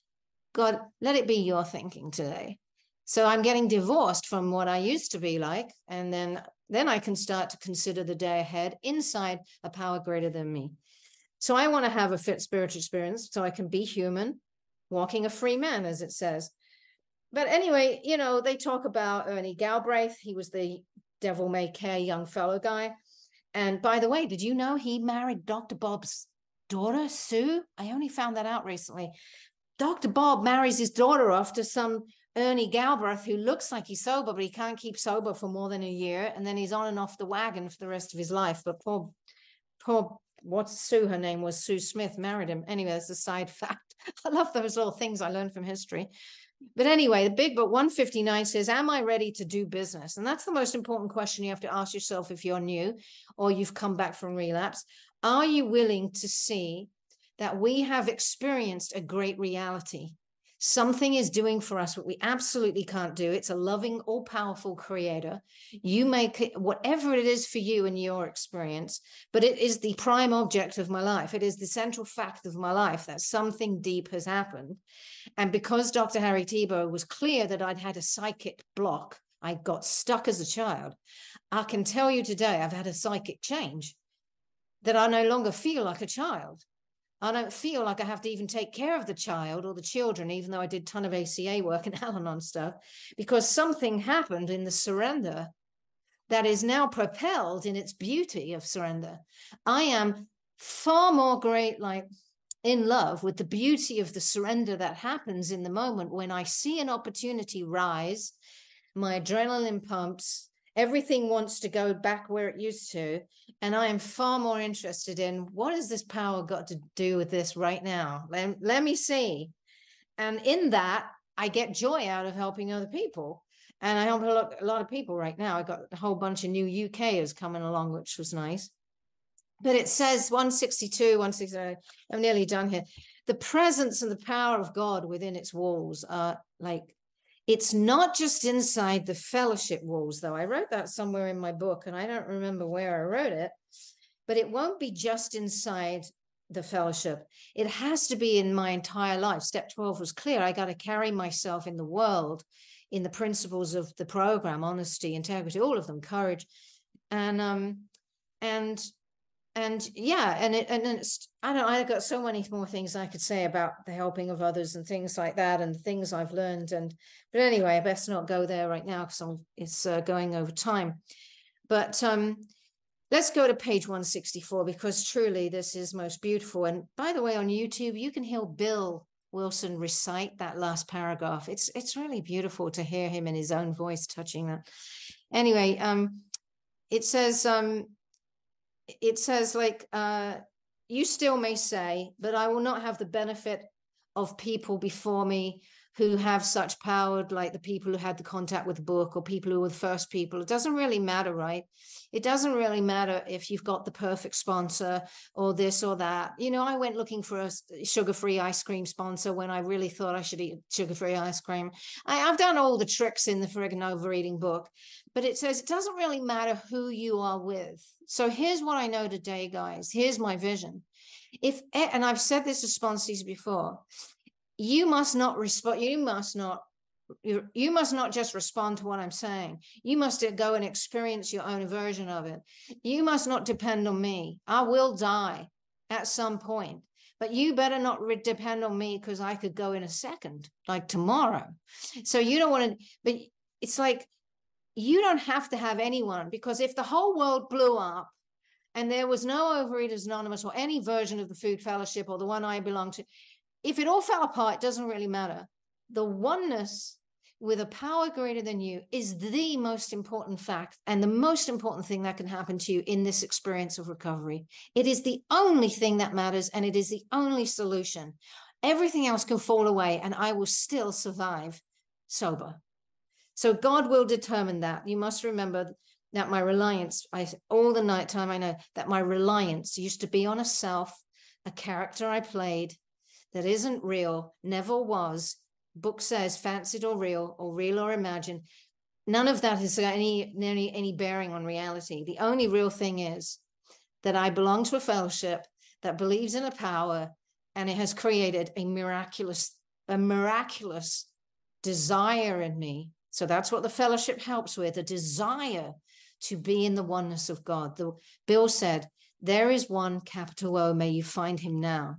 God, let it be your thinking today. So I'm getting divorced from what I used to be like. And then, then I can start to consider the day ahead inside a power greater than me. So I want to have a fit spiritual experience so I can be human, walking a free man, as it says. But anyway, you know, they talk about Ernie Galbraith. He was the devil may care young fellow guy. And by the way, did you know he married Doctor Bob's daughter, Sue? I only found that out recently. Doctor Bob marries his daughter off to some Ernie Galbraith who looks like he's sober, but he can't keep sober for more than a year. And then he's on and off the wagon for the rest of his life. But poor, poor, what's Sue? Her name was Sue Smith, married him. Anyway, that's a side fact. I love those little things I learned from history. But anyway, the big book one fifty-nine says, am I ready to do business? And that's the most important question you have to ask yourself if you're new or you've come back from relapse. Are you willing to see that we have experienced a great reality? Something is doing for us what we absolutely can't do. It's a loving, all-powerful creator. You make it whatever it is for you in your experience, but it is the prime object of my life. It is the central fact of my life that something deep has happened. And because Doctor Harry Tiebout was clear that I'd had a psychic block, I got stuck as a child. I can tell you today, I've had a psychic change, that I no longer feel like a child. I don't feel like I have to even take care of the child or the children, even though I did a ton of A C A work and Al-Anon stuff, because something happened in the surrender that is now propelled in its beauty of surrender. I am far more great, like in love with the beauty of the surrender that happens in the moment when I see an opportunity rise, my adrenaline pumps, everything wants to go back where it used to. And I am far more interested in what has this power got to do with this right now? Let, let me see. And in that, I get joy out of helping other people. And I help a lot, a lot of people right now. I got a whole bunch of new UKers coming along, which was nice. But it says one sixty-two, one sixty-nine, I'm nearly done here. The presence and the power of God within its walls are like, it's not just inside the fellowship walls, though. I wrote that somewhere in my book, and I don't remember where I wrote it, but it won't be just inside the fellowship. It has to be in my entire life. Step twelve was clear. I got to carry myself in the world, in the principles of the program, honesty, integrity, all of them, courage. And, um, and, and yeah, and it, and it's, I don't, I got so many more things I could say about the helping of others and things like that, and things I've learned. And, but anyway, I best not go there right now because it's uh, going over time. But um, let's go to page one sixty-four, because truly this is most beautiful. And by the way, on YouTube, you can hear Bill Wilson recite that last paragraph. It's, it's really beautiful to hear him in his own voice touching that. Anyway, um, it says, um, it says like, uh, you still may say, but I will not have the benefit of people before me who have such power, like the people who had the contact with the book, or people who were the first people. It doesn't really matter, right? It doesn't really matter if you've got the perfect sponsor or this or that. You know, I went looking for a sugar-free ice cream sponsor when I really thought I should eat sugar-free ice cream. I, I've done all the tricks in the friggin' overeating book, but it says it doesn't really matter who you are with. So here's what I know today, guys. Here's my vision. If, and I've said this to sponsees before, you must not respond. You must not, you, you must not just respond to what I'm saying. You must go and experience your own version of it. You must not depend on me. I will die at some point, but you better not depend on me, because I could go in a second, like tomorrow. So you don't want to, but it's like, you don't have to have anyone, because if the whole world blew up and there was no Overeaters Anonymous or any version of the Food Fellowship or the one I belong to, if it all fell apart, it doesn't really matter. The oneness with a power greater than you is the most important fact and the most important thing that can happen to you in this experience of recovery. It is the only thing that matters, and it is the only solution. Everything else can fall away, and I will still survive sober. So God will determine that. You must remember that my reliance, I, all the night time I know that my reliance used to be on a self, a character I played, that isn't real, never was. Book says fancied or real, or real or imagined. None of that has any, any, any bearing on reality. The only real thing is that I belong to a fellowship that believes in a power, and it has created a miraculous, a miraculous desire in me. So that's what the fellowship helps with, a desire to be in the oneness of God. The, Bill said, there is one, capital O, may you find him now.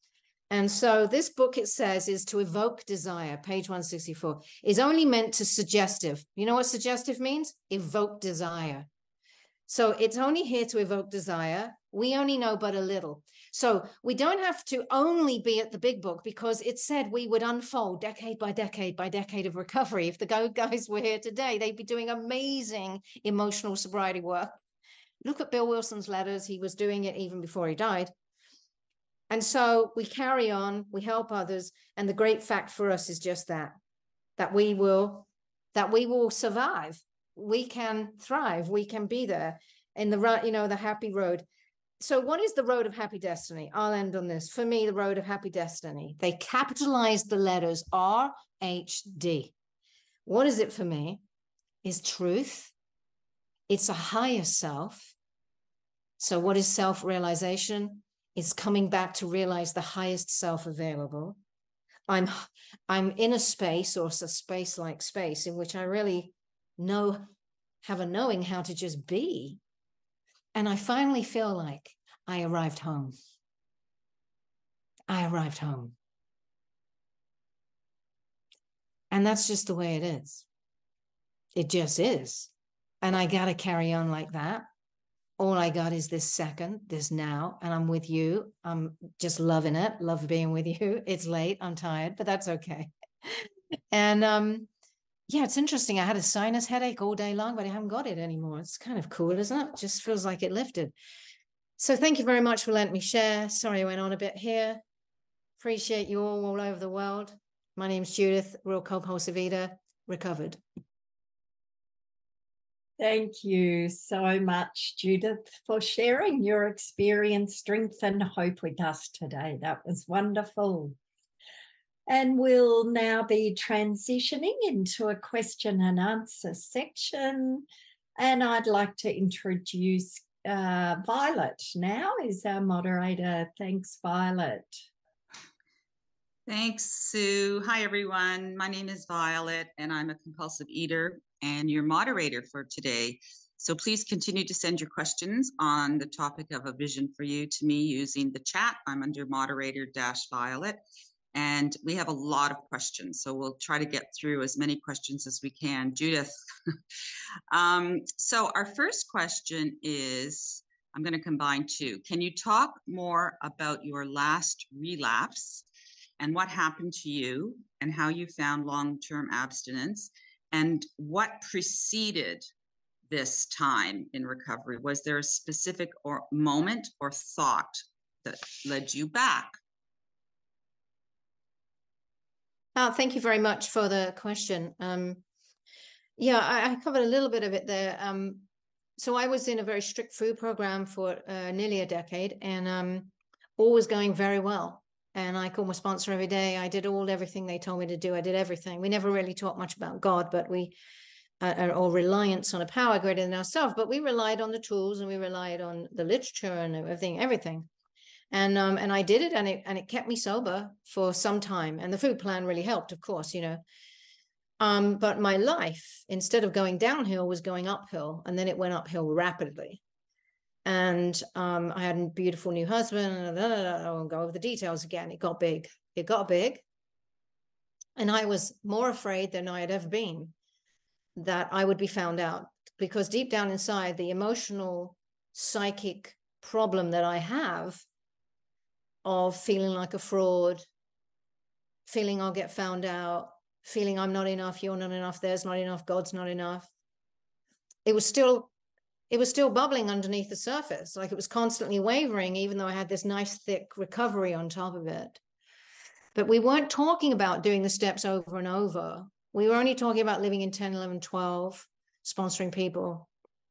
And so this book, it says, is to evoke desire, page one sixty-four, is only meant to suggestive. You know what suggestive means? Evoke desire. So it's only here to evoke desire. We only know but a little. So we don't have to only be at the big book, because it said we would unfold decade by decade by decade of recovery. If the Go guys were here today, they'd be doing amazing emotional sobriety work. Look at Bill Wilson's letters. He was doing it even before he died. And so we carry on, we help others. And the great fact for us is just that, that we will, that we will survive. We can thrive. We can be there in the right, you know, the happy road. so what is the road of happy destiny? I'll end on this. For me, the road of happy destiny, they capitalized the letters R H D. What is it for me? Is truth. It's a higher self. So what is self-realization? It's coming back to realize the highest self available. I'm, I'm in a space, or a space-like space, in which I really know, have a knowing how to just be. And I finally feel like I arrived home. I arrived home. And that's just the way it is. It just is. And I got to carry on like that. All I got is this second, this now, and I'm with you. I'm just loving it, love being with you. It's late, I'm tired, but that's okay. And um, yeah, it's interesting. I had a sinus headache all day long, but I haven't got it anymore. It's kind of cool, isn't it? It just feels like it lifted. So thank you very much for letting me share. Sorry I went on a bit here. Appreciate you all all over the world. My name's Judith, Real Compulsive Eater, recovered. Thank you so much, Judith, for sharing your experience, strength and hope with us today. That was wonderful. And we'll now be transitioning into a question and answer section. And I'd like to introduce uh, Violet now is our moderator. Thanks, Violet. Thanks, Sue. Hi, everyone. My name is Violet, and I'm a compulsive eater and your moderator for today. So please continue to send your questions on the topic of a vision for you to me using the chat. I'm under moderator dash Violet, and we have a lot of questions. So we'll try to get through as many questions as we can. Judith. um, so our first question is, I'm going to combine two. Can you talk more about your last relapse and what happened to you and how you found long-term abstinence and what preceded this time in recovery? Was there a specific or moment or thought that led you back? Oh, thank you very much for the question. Um, yeah, I, I covered a little bit of it there. Um, so I was in a very strict food program for uh, nearly a decade, and um, all was going very well. And I called my sponsor every day. I did all everything they told me to do. I did everything. We never really talked much about God, but we, uh, or reliance on a power greater than ourselves, but we relied on the tools and we relied on the literature and everything, everything. And um, and I did it, and it and it kept me sober for some time. And the food plan really helped, of course, you know. Um, but my life, instead of going downhill, was going uphill, and then it went uphill rapidly. And um, I had a beautiful new husband. And blah, blah, blah, I won't go over the details again. It got big. It got big. And I was more afraid than I had ever been that I would be found out, because deep down inside, the emotional, psychic problem that I have of feeling like a fraud, feeling I'll get found out, feeling I'm not enough, you're not enough, there's not enough, God's not enough. It was still It was still bubbling underneath the surface, like it was constantly wavering, even though I had this nice thick recovery on top of it. But we weren't talking about doing the steps over and over. We were only talking about living in ten, eleven, twelve, sponsoring people.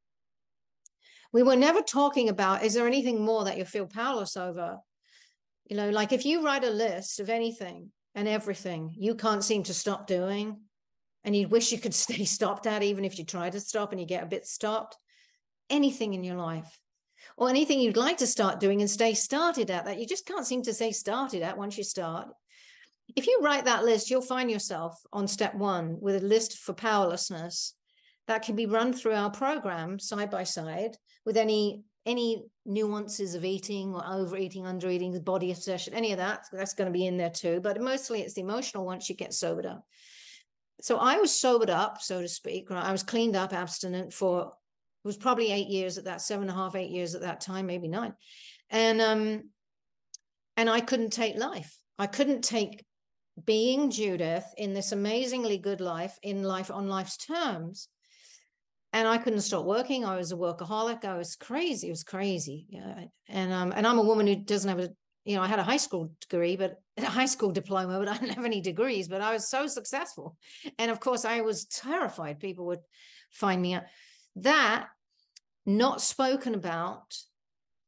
We were never talking about, is there anything more that you feel powerless over? You know, like if you write a list of anything and everything you can't seem to stop doing, and you wish you could stay stopped at, even if you try to stop and you get a bit stopped, anything in your life, or anything you'd like to start doing and stay started at that you just can't seem to stay started at once you start. If you write that list, you'll find yourself on step one with a list for powerlessness that can be run through our program side by side with any any nuances of eating or overeating, undereating, the body obsession, any of that, that's going to be in there too. But mostly it's the emotional once you get sobered up. So I was sobered up, so to speak, right? I was cleaned up, abstinent for, it was probably eight years at that, seven and a half, eight years at that time, maybe nine. And, um, and I couldn't take life. I couldn't take being Judith in this amazingly good life, in life on life's terms. And I couldn't stop working. I was a workaholic. I was crazy. It was crazy. Yeah. And, um, and I'm a woman who doesn't have a, you know, I had a high school degree, but a high school diploma, but I didn't have any degrees, but I was so successful. And of course I was terrified people would find me out. That not spoken about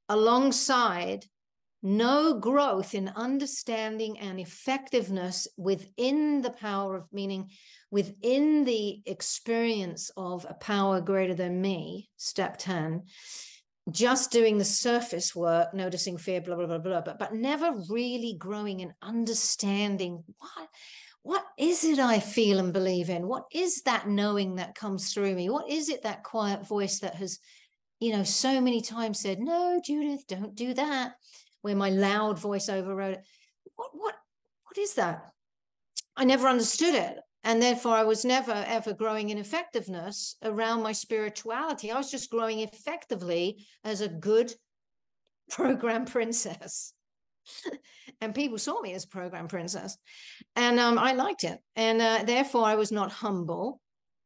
alongside no growth in understanding and effectiveness within the power of, meaning within the experience of a power greater than me, step ten, just doing the surface work, noticing fear, blah, blah, blah, blah, but, but never really growing and understanding what, what is it I feel and believe in? What is that knowing that comes through me? What is it, that quiet voice that has, you know, so many times said, no, Judith, don't do that, where my loud voice overrode it. What, what, what is that? I never understood it. And therefore, I was never, ever growing in effectiveness around my spirituality. I was just growing effectively as a good program princess. And people saw me as a program princess. And um, I liked it. And uh, therefore, I was not humble.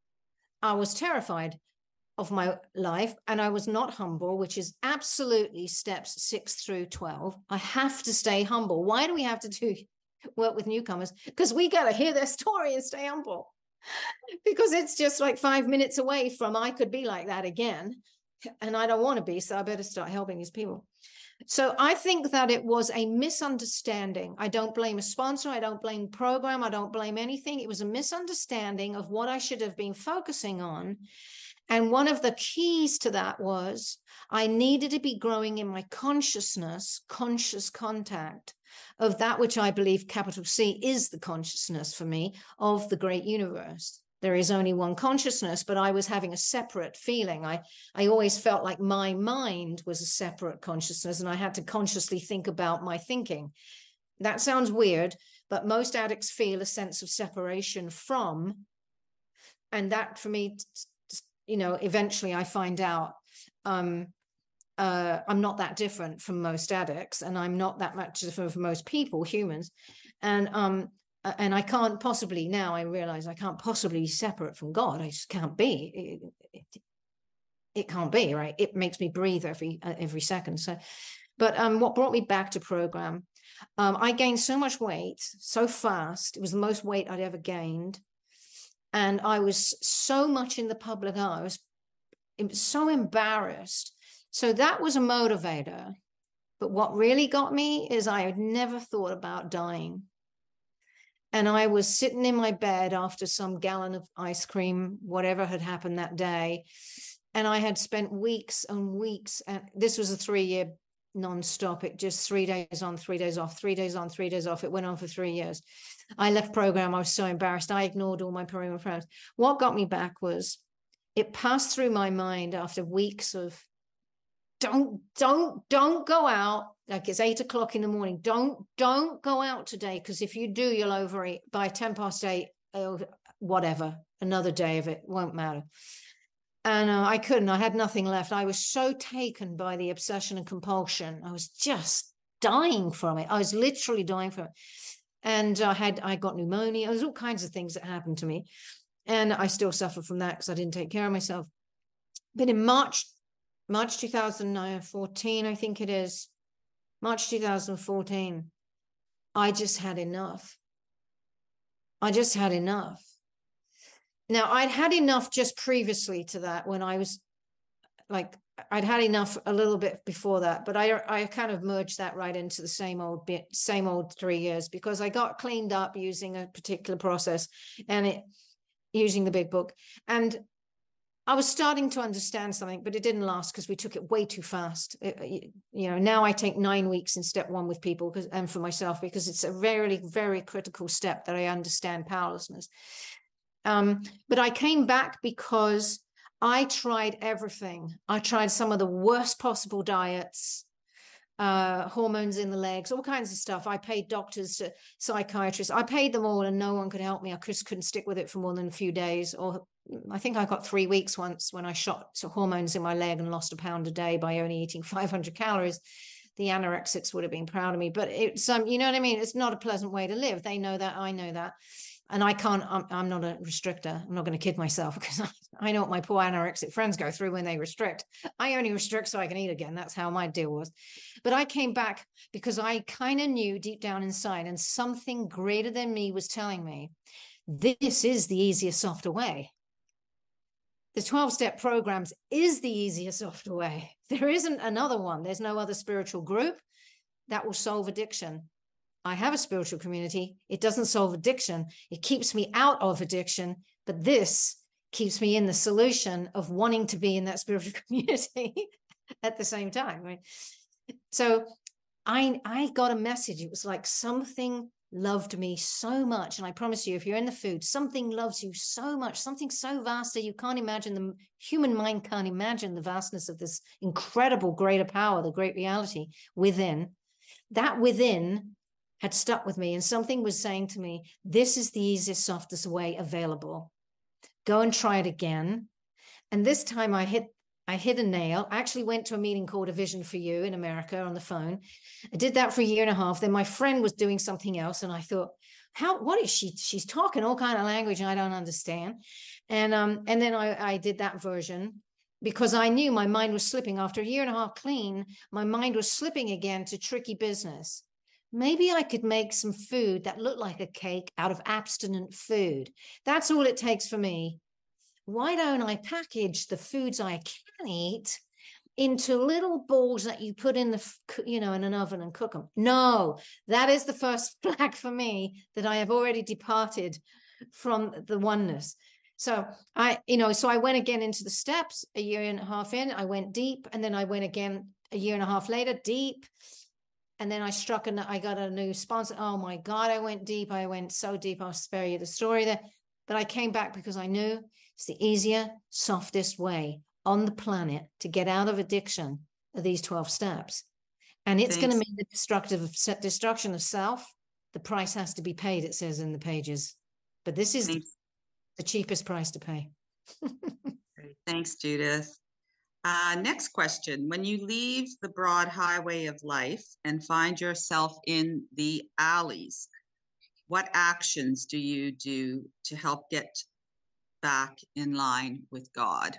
I was terrified of my life. And I was not humble, which is absolutely steps six through twelve. I have to stay humble. Why do we have to do work with newcomers? Because we got to hear their story and stay humble, because it's just like five minutes away from I could be like that again, and I don't want to be, so I better start helping these people. So I think that it was a misunderstanding. I don't blame a sponsor, I don't blame program, I don't blame anything. It was a misunderstanding of what I should have been focusing on. And one of the keys to that was I needed to be growing in my consciousness, conscious contact of that which I believe, capital C, is the consciousness for me of the great universe. There is only one consciousness, but I was having a separate feeling. I, I always felt like my mind was a separate consciousness, and I had to consciously think about my thinking. That sounds weird, but most addicts feel a sense of separation from, and that for me, you know, eventually I find out um, uh, I'm not that different from most addicts, and I'm not that much different from most people, humans. And um, and I can't possibly, now I realize I can't possibly be separate from God. I just can't be. It, it, it can't be, right? It makes me breathe every uh, every second. So, but um, what brought me back to program, um, I gained so much weight so fast. It was the most weight I'd ever gained. And I was so much in the public eye. I was, it was so embarrassed. So that was a motivator. But what really got me is I had never thought about dying. And I was sitting in my bed after some gallon of ice cream, whatever had happened that day. And I had spent weeks and weeks, and this was a three-year non-stop. It just three days on, three days off, three days on, three days off. It went on for three years. I left program. I was so embarrassed. I ignored all my program friends. What got me back was it passed through my mind after weeks of don't, don't, don't go out. Like it's eight o'clock in the morning. Don't, don't go out today. Because if you do, you'll overeat by ten past eight, whatever, another day of it, won't matter. And uh, I couldn't, I had nothing left. I was so taken by the obsession and compulsion. I was just dying from it. I was literally dying from it. And I had, I got pneumonia. There was all kinds of things that happened to me. And I still suffer from that because I didn't take care of myself. But in March, March two thousand fourteen, I think it is, March two thousand fourteen, I just had enough. I just had enough. Now, I'd had enough just previously to that when I was like, I'd had enough a little bit before that, but I I kind of merged that right into the same old bit, same old three years because I got cleaned up using a particular process and it using the big book. And I was starting to understand something, but it didn't last because we took it way too fast. It, you know, now I take nine weeks in step one with people because, and for myself, because it's a very, very critical step that I understand powerlessness. Um, but I came back because I tried everything. I tried some of the worst possible diets, uh, hormones in the legs, all kinds of stuff. I paid doctors, to psychiatrists. I paid them all and no one could help me. I just couldn't stick with it for more than a few days. Or I think I got three weeks once when I shot hormones in my leg and lost a pound a day by only eating five hundred calories. The anorexics would have been proud of me. But it's, um, you know what I mean? It's not a pleasant way to live. They know that. I know that. And I can't, I'm, I'm not a restrictor. I'm not going to kid myself because I, I know what my poor anorexic friends go through when they restrict. I only restrict so I can eat again. That's how my deal was. But I came back because I kind of knew deep down inside, and something greater than me was telling me, this is the easier, softer way. the twelve-step programs is the easiest soft way. There isn't another one. There's no other spiritual group that will solve addiction. I have a spiritual community. It doesn't solve addiction. It keeps me out of addiction, but this keeps me in the solution of wanting to be in that spiritual community at the same time, right? So I, I got a message. It was like something loved me so much. And I promise you, if you're in the food, something loves you so much, something so vast that you can't imagine, the human mind can't imagine the vastness of this incredible greater power, the great reality within. That within had stuck with me, and something was saying to me, this is the easiest, softest way available. Go and try it again. And this time I hit I hit a nail. I actually went to a meeting called A Vision for You in America on the phone. I did that for a year and a half. Then my friend was doing something else. And I thought, how, what is she? She's talking all kind of language I don't understand. And, um, and then I, I did that version because I knew my mind was slipping. After a year and a half clean, my mind was slipping again to tricky business. Maybe I could make some food that looked like a cake out of abstinent food. That's all it takes for me. Why don't I package the foods I can eat into little balls that you put in the, you know, in an oven and cook them? No, that is the first flag for me that I have already departed from the oneness. So I, you know, so I went again into the steps a year and a half in, I went deep, and then I went again a year and a half later, deep. And then I struck and I got a new sponsor. Oh my God, I went deep. I went so deep. I'll spare you the story there. But I came back because I knew it's the easier, softest way on the planet to get out of addiction are these twelve steps. And it's going to mean the destructive destruction of self. The price has to be paid, it says in the pages. But this is the, the cheapest price to pay. Great. Thanks, Judith. Uh, next question. When you leave the broad highway of life and find yourself in the alleys, what actions do you do to help get back in line with God?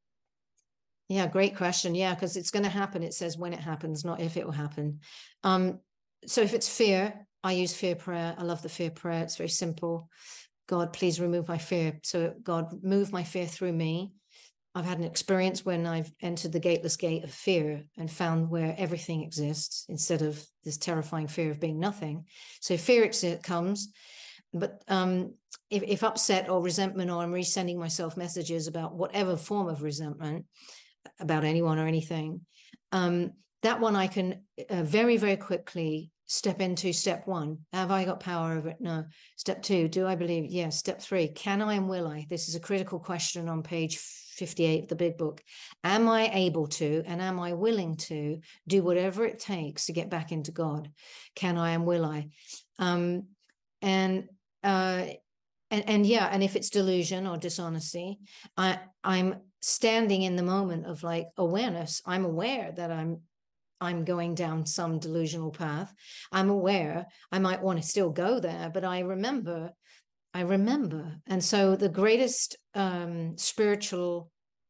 Yeah, great question. Yeah, because it's going to happen. It says when it happens, not if it will happen. Um, so if it's fear, I use fear prayer. I love the fear prayer. It's very simple. God, please remove my fear. So God, move my fear through me. I've had an experience when I've entered the gateless gate of fear and found where everything exists instead of this terrifying fear of being nothing. So fear comes, but um, if, if upset or resentment, or I'm resending myself messages about whatever form of resentment about anyone or anything, um, that one I can uh, very, very quickly step into step one. Have I got power over it? No. Step two, do I believe? Yes. Step three, can I and will I? This is a critical question on page fifty-eight of the big book. Am I able to, and am I willing to do whatever it takes to get back into God? Can I and will I? Um, and, uh, and, and yeah, and if it's delusion or dishonesty, I, I'm standing in the moment of like awareness. I'm aware that I'm I'm going down some delusional path. I'm aware I might want to still go there, but I remember, I remember. And so the greatest um, spiritual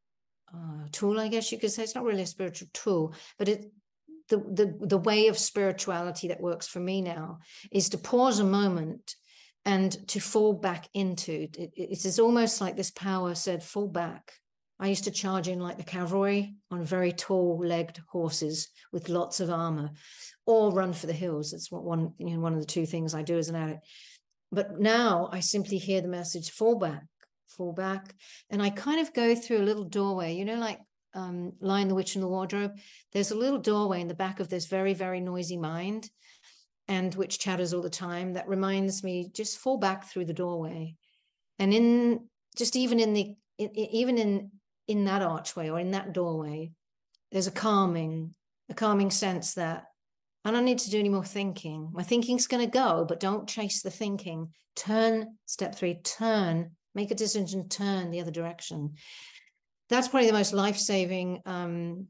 uh, tool, I guess you could say, it's not really a spiritual tool, but it, the, the, the way of spirituality that works for me now is to pause a moment and to fall back into. It, it is almost like this power said, fall back. I used to charge in like the cavalry on very tall-legged horses with lots of armor, or run for the hills. That's what one, you know, one of the two things I do as an addict. But now I simply hear the message, fall back, fall back. And I kind of go through a little doorway, you know, like um, Lion, the Witch, and the Wardrobe. There's a little doorway in the back of this very, very noisy mind, and which chatters all the time, that reminds me, just fall back through the doorway. And in, just even in the, in, even in, in that archway or in that doorway, there's a calming, a calming sense that I don't need to do any more thinking. My thinking's going to go, but don't chase the thinking. Turn, step three, turn, make a decision, turn the other direction. That's probably the most life-saving, um,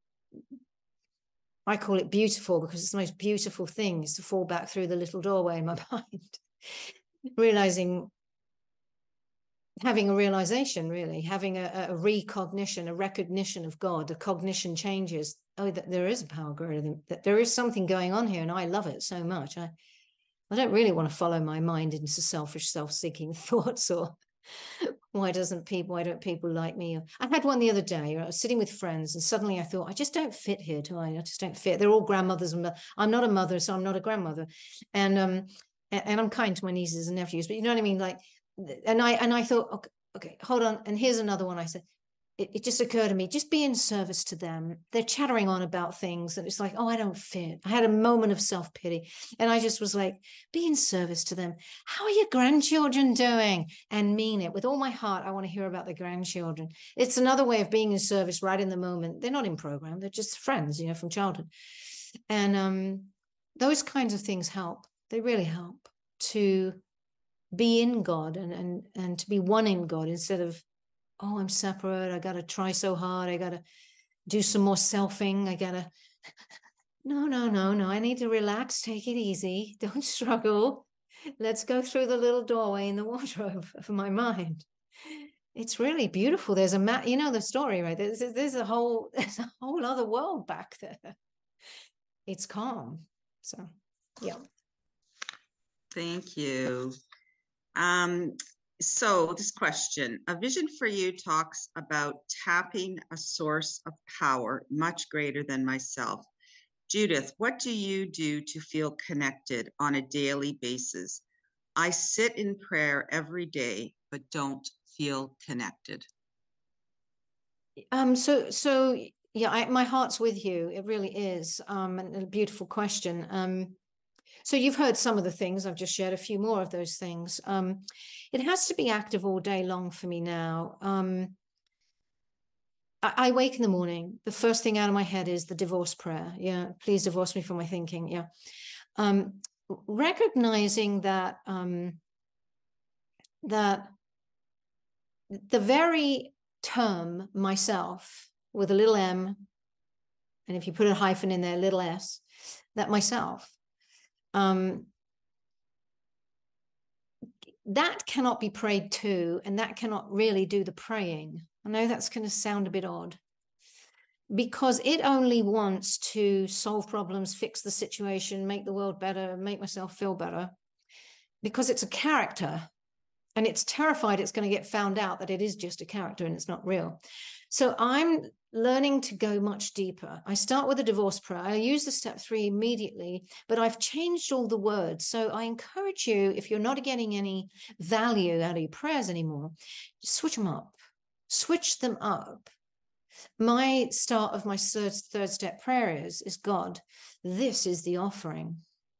I call it beautiful, because it's the most beautiful thing is to fall back through the little doorway in my mind, realizing, having a realization, really, having a, a recognition, a recognition of God. The cognition changes. Oh, that there is a power greater than that. There is something going on here, and I love it so much. I, I don't really want to follow my mind into selfish, self-seeking thoughts or Why doesn't people, why don't people like me? I had one the other day, I was sitting with friends and suddenly I thought, I just don't fit here, do I? I just don't fit. They're all grandmothers and I'm not a mother, so I'm not a grandmother. And um, and, and I'm kind to my nieces and nephews, but you know what I mean? Like, and I, and I thought, okay, okay, hold on. And here's another one. I said, it, it just occurred to me, just be in service to them. They're chattering on about things and it's like, oh, I don't fit. I had a moment of self-pity and I just was like, be in service to them. How are your grandchildren doing? And mean it with all my heart. I want to hear about the grandchildren. It's another way of being in service right in the moment. They're not in program. They're just friends, you know, from childhood. And um, those kinds of things help. They really help to be in God and, and, and to be one in God instead of, oh, I'm separate. I got to try so hard. I got to do some more selfing. I got to, no, no, no, no. I need to relax. Take it easy. Don't struggle. Let's go through the little doorway in the wardrobe of my mind. It's really beautiful. There's a map, you know, the story, right? There's, there's a whole, there's a whole other world back there. It's calm. So, yeah. Thank you. Um, so this question, a vision for you talks about tapping a source of power much greater than myself. Judith, what do you do to feel connected on a daily basis? I sit in prayer every day, but don't feel connected. Um, so, so yeah, I, my heart's with you. It really is. Um, and a beautiful question. Um, So you've heard some of the things. I've just shared a few more of those things. Um, it has to be active all day long for me now. Um, I, I wake in the morning. The first thing out of my head is the divorce prayer. Yeah, please divorce me from my thinking. Yeah. Um, recognizing that, um, that the very term myself with a little m, and if you put a hyphen in there, little s, that myself, um, that cannot be prayed to, and that cannot really do the praying. I know that's going to sound a bit odd because it only wants to solve problems, fix the situation, make the world better, make myself feel better, because it's a character and it's terrified it's going to get found out that it is just a character and it's not real. So I'm learning to go much deeper. I start with a divorce prayer. I use the step three immediately, but I've changed all the words. So I encourage you, if you're not getting any value out of your prayers anymore, switch them up, switch them up. My start of my third, third step prayer is, is God, this is the offering.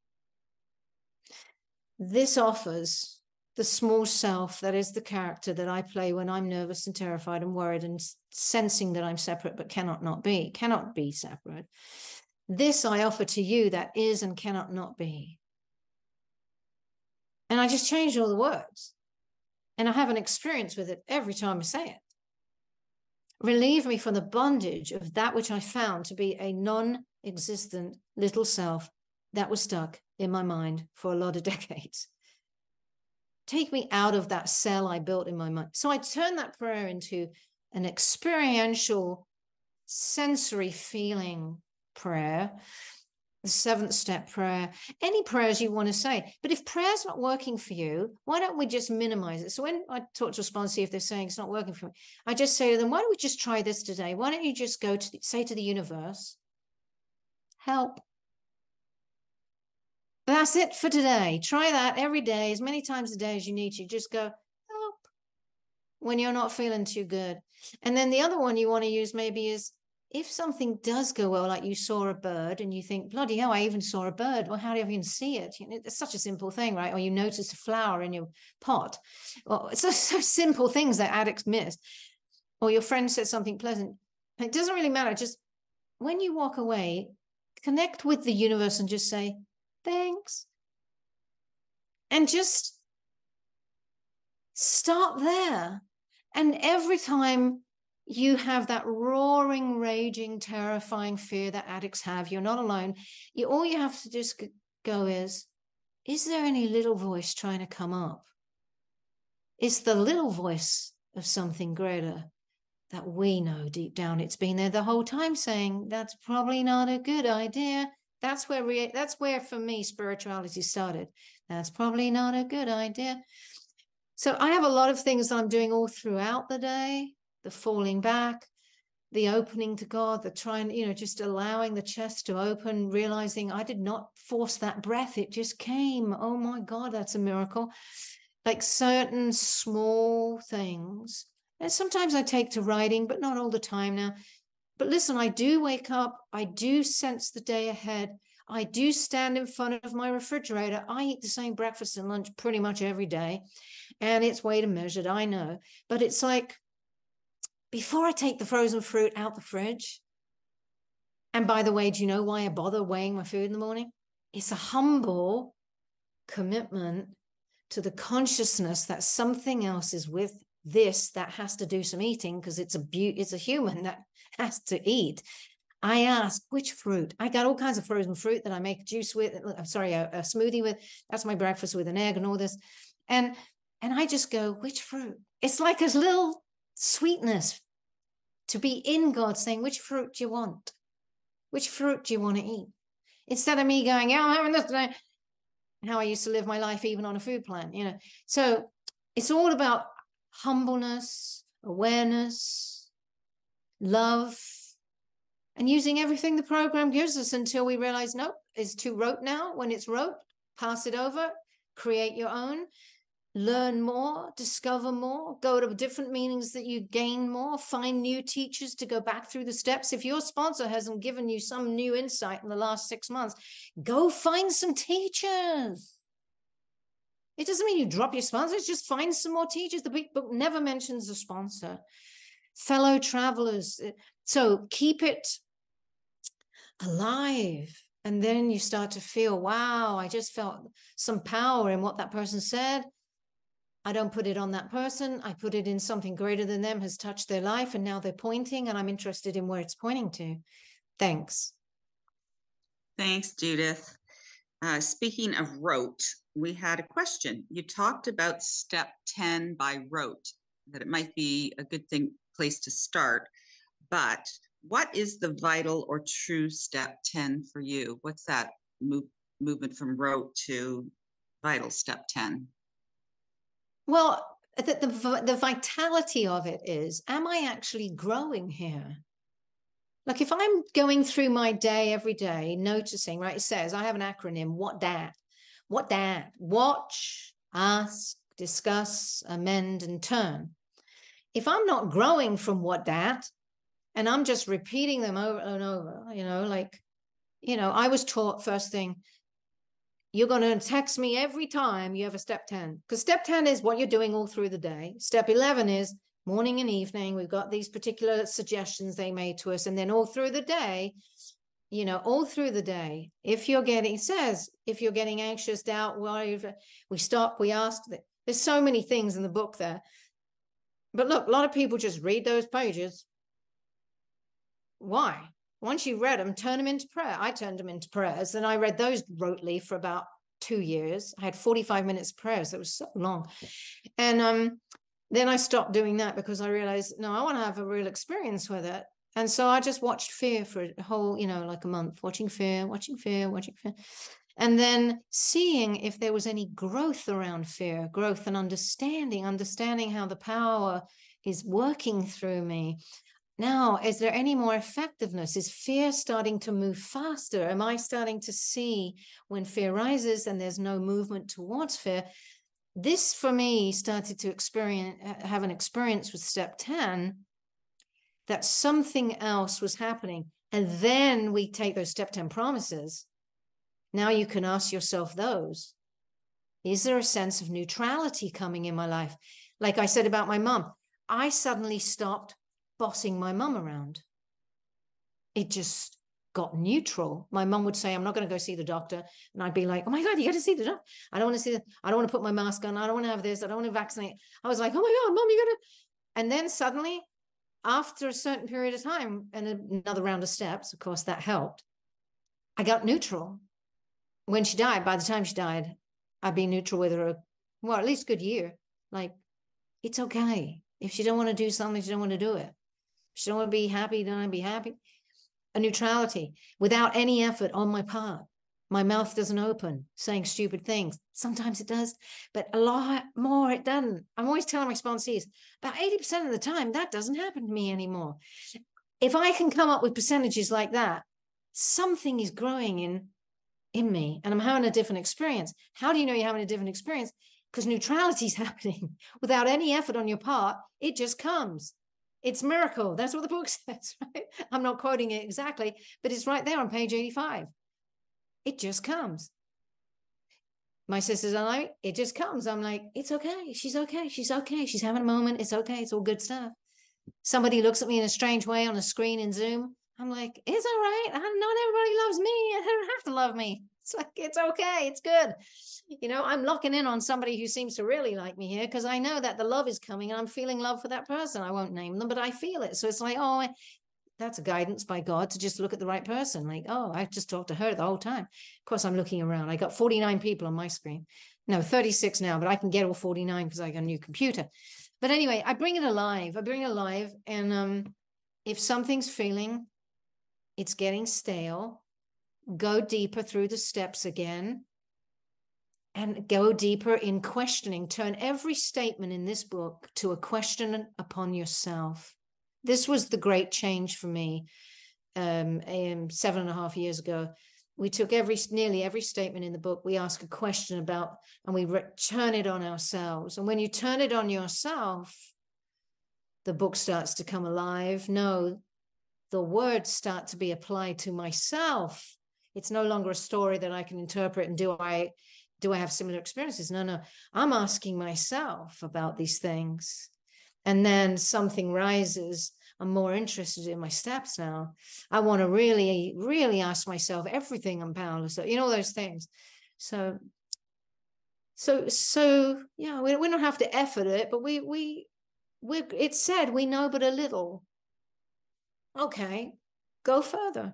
This offers the small self that is the character that I play when I'm nervous and terrified and worried and sensing that I'm separate but cannot not be, cannot be separate. This I offer to you that is and cannot not be. And I just changed all the words. And I have an experience with it every time I say it. Relieve me from the bondage of that which I found to be a non-existent little self that was stuck in my mind for a lot of decades. Take me out of that cell I built in my mind. So I turn that prayer into an experiential, sensory feeling prayer, the seventh step prayer, any prayers you want to say. But if prayer's not working for you, why don't we just minimize it? So when I talk to a sponsor, if they're saying it's not working for me, I just say to them, why don't we just try this today? Why don't you just go to the, say to the universe, help. That's it for today. Try that every day, as many times a day as you need to. Just go, help, when you're not feeling too good. And then the other one you want to use maybe is, if something does go well, like you saw a bird and you think, bloody hell, I even saw a bird. Well, how do you even see it? You know, it's such a simple thing, right? Or you notice a flower in your pot. Well, it's so, so simple things that addicts miss. Or your friend said something pleasant. It doesn't really matter. Just when you walk away, connect with the universe and just say, thanks. And just start there. And every time you have that roaring, raging, terrifying fear that addicts have, you're not alone. You, all you have to just go is, is there any little voice trying to come up? It's the little voice of something greater that we know deep down it's been there the whole time saying, that's probably not a good idea. That's where we, that's where for me spirituality started. That's probably not a good idea. So I have a lot of things that I'm doing all throughout the day, the falling back, the opening to God, the trying, you know, just allowing the chest to open, realizing I did not force that breath. It just came. Oh my God, that's a miracle. Like certain small things. And sometimes I take to writing, but not all the time now. But listen, I do wake up. I do sense the day ahead. I do stand in front of my refrigerator. I eat the same breakfast and lunch pretty much every day. And it's weighed and measured, I know. But it's like, before I take the frozen fruit out the fridge, and by the way, do you know why I bother weighing my food in the morning? It's a humble commitment to the consciousness that something else is with this that has to do some eating, because it's a bu- it's a human that has to eat. I ask, which fruit? I got all kinds of frozen fruit that I make juice with. I'm sorry, a, a smoothie with. That's my breakfast with an egg and all this. And, and I just go, which fruit? It's like a little sweetness to be in God saying, which fruit do you want? Which fruit do you want to eat? Instead of me going, yeah, I'm having this today. How I used to live my life even on a food plan, you know. So it's all about humbleness, awareness, love, and using everything the program gives us until we realize, nope, it's too rote now. When it's rote, pass it over, create your own, learn more, discover more, go to different meanings that you gain more, find new teachers to go back through the steps. If your sponsor hasn't given you some new insight in the last six months, go find some teachers. It doesn't mean you drop your sponsors, just find some more teachers. The book never mentions a sponsor. Fellow travelers. So keep it alive. And then you start to feel, wow, I just felt some power in what that person said. I don't put it on that person. I put it in something greater than them has touched their life. And now they're pointing, and I'm interested in where it's pointing to. Thanks. Thanks, Judith. Uh, speaking of rote, we had a question. You talked about step ten by rote, that it might be a good thing place to start. But what is the vital or true step ten for you? What's that move, movement from rote to vital step ten? Well, the, the, the vitality of it is, am I actually growing here? Like if I'm going through my day every day, noticing, right, it says, I have an acronym, what that? What that? Watch, ask, discuss, amend, and turn. If I'm not growing from what that, and I'm just repeating them over and over, you know, like, you know, I was taught first thing, you're going to text me every time you have a step ten, because step ten is what you're doing all through the day. Step eleven is morning and evening. We've got these particular suggestions they made to us. And then all through the day, you know, all through the day, if you're getting, it says, if you're getting anxious, doubt, worry, we stop, we ask. There's so many things in the book there. But look, a lot of people just read those pages. Why? Once you read them, turn them into prayer. I turned them into prayers, and I read those rotely for about two years. I had forty-five minutes of prayers. That was so long. And um, then I stopped doing that because I realized, no, I want to have a real experience with it. And so I just watched fear for a whole, you know, like a month, watching fear, watching fear, watching fear. And then seeing if there was any growth around fear, growth and understanding, understanding how the power is working through me. Now, is there any more effectiveness? Is fear starting to move faster? Am I starting to see when fear rises and there's no movement towards fear? This, for me, started to experience, have an experience with step ten, that something else was happening. And then we take those step ten promises. Now you can ask yourself those. Is there a sense of neutrality coming in my life? Like I said about my mom, I suddenly stopped bossing my mum around. It just got neutral. My mum would say, I'm not going to go see the doctor. And I'd be like, oh my God, you got to see the doctor. I don't want to see the, I don't want to put my mask on. I don't want to have this. I don't want to vaccinate. I was like, oh my God, Mom, you got to. And then suddenly, after a certain period of time and another round of steps, of course, that helped. I got neutral. When she died, by the time she died, I'd be neutral with her, well, at least a good year. Like, it's okay. If she don't want to do something, she don't want to do it. If she don't want to be happy, don't want to be happy. A neutrality without any effort on my part. My mouth doesn't open saying stupid things. Sometimes it does, but a lot more it doesn't. I'm always telling my sponsees, about eighty percent of the time, that doesn't happen to me anymore. If I can come up with percentages like that, something is growing in, in me, and I'm having a different experience. How do you know you're having a different experience? Because neutrality is happening without any effort on your part. It just comes. It's miracle. That's what the book says, right? I'm not quoting it exactly, but it's right there on page eighty-five. It just comes. My sisters are like, it just comes. I'm like, it's okay. She's okay. She's okay. She's having a moment. It's okay. It's all good stuff. Somebody looks at me in a strange way on a screen in Zoom. I'm like, it's all right. Not everybody loves me. I don't have to love me. It's like, it's okay. It's good. You know, I'm locking in on somebody who seems to really like me here because I know that the love is coming and I'm feeling love for that person. I won't name them, but I feel it. So it's like, oh, that's a guidance by God to just look at the right person. Like, oh, I just talked to her the whole time. Of course, I'm looking around. I got forty-nine people on my screen. No, thirty-six now, but I can get all forty-nine because I got a new computer. But anyway, I bring it alive. I bring it alive. And um, if something's feeling, it's getting stale, go deeper through the steps again and go deeper in questioning. Turn every statement in this book to a question upon yourself. This was the great change for me um, um, seven and a half years ago. We took every, nearly every statement in the book, we ask a question about, and we turn it on ourselves. And when you turn it on yourself, the book starts to come alive. No, the words start to be applied to myself. It's no longer a story that I can interpret and do I, do I have similar experiences? No, no, I'm asking myself about these things. And then something rises. I'm more interested in my steps now. I want to really, really ask myself everything I'm powerless at, you know, those things. So, so, so, yeah, we, we don't have to effort it, but we, we, we, it said we know but a little. Okay, go further.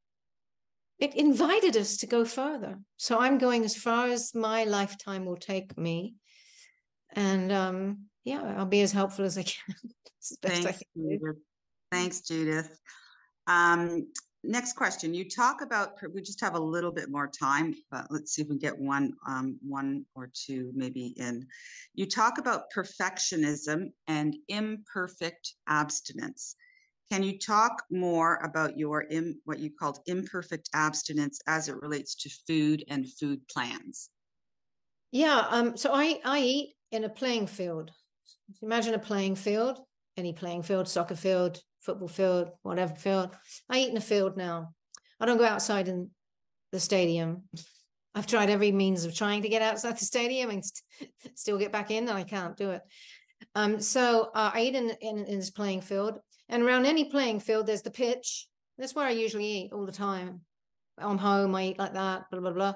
It invited us to go further. So I'm going as far as my lifetime will take me. And, um, yeah, I'll be as helpful as I can. As best Thanks, I can do. Judith. Thanks, Judith. Um, next question. You talk about, we just have a little bit more time, but let's see if we get one, um, one or two maybe in. You talk about perfectionism and imperfect abstinence. Can you talk more about your im, what you called imperfect abstinence as it relates to food and food plans? Yeah, um, so I, I eat in a playing field. Imagine a playing field, any playing field, soccer field, football field, whatever field. I eat in a field now. I don't go outside in the stadium. I've tried every means of trying to get outside the stadium and st still get back in, and I can't do it. Um, so uh, I eat in, in, in this playing field, and around any playing field, there's the pitch. That's where I usually eat all the time. I'm home, I eat like that, blah, blah, blah.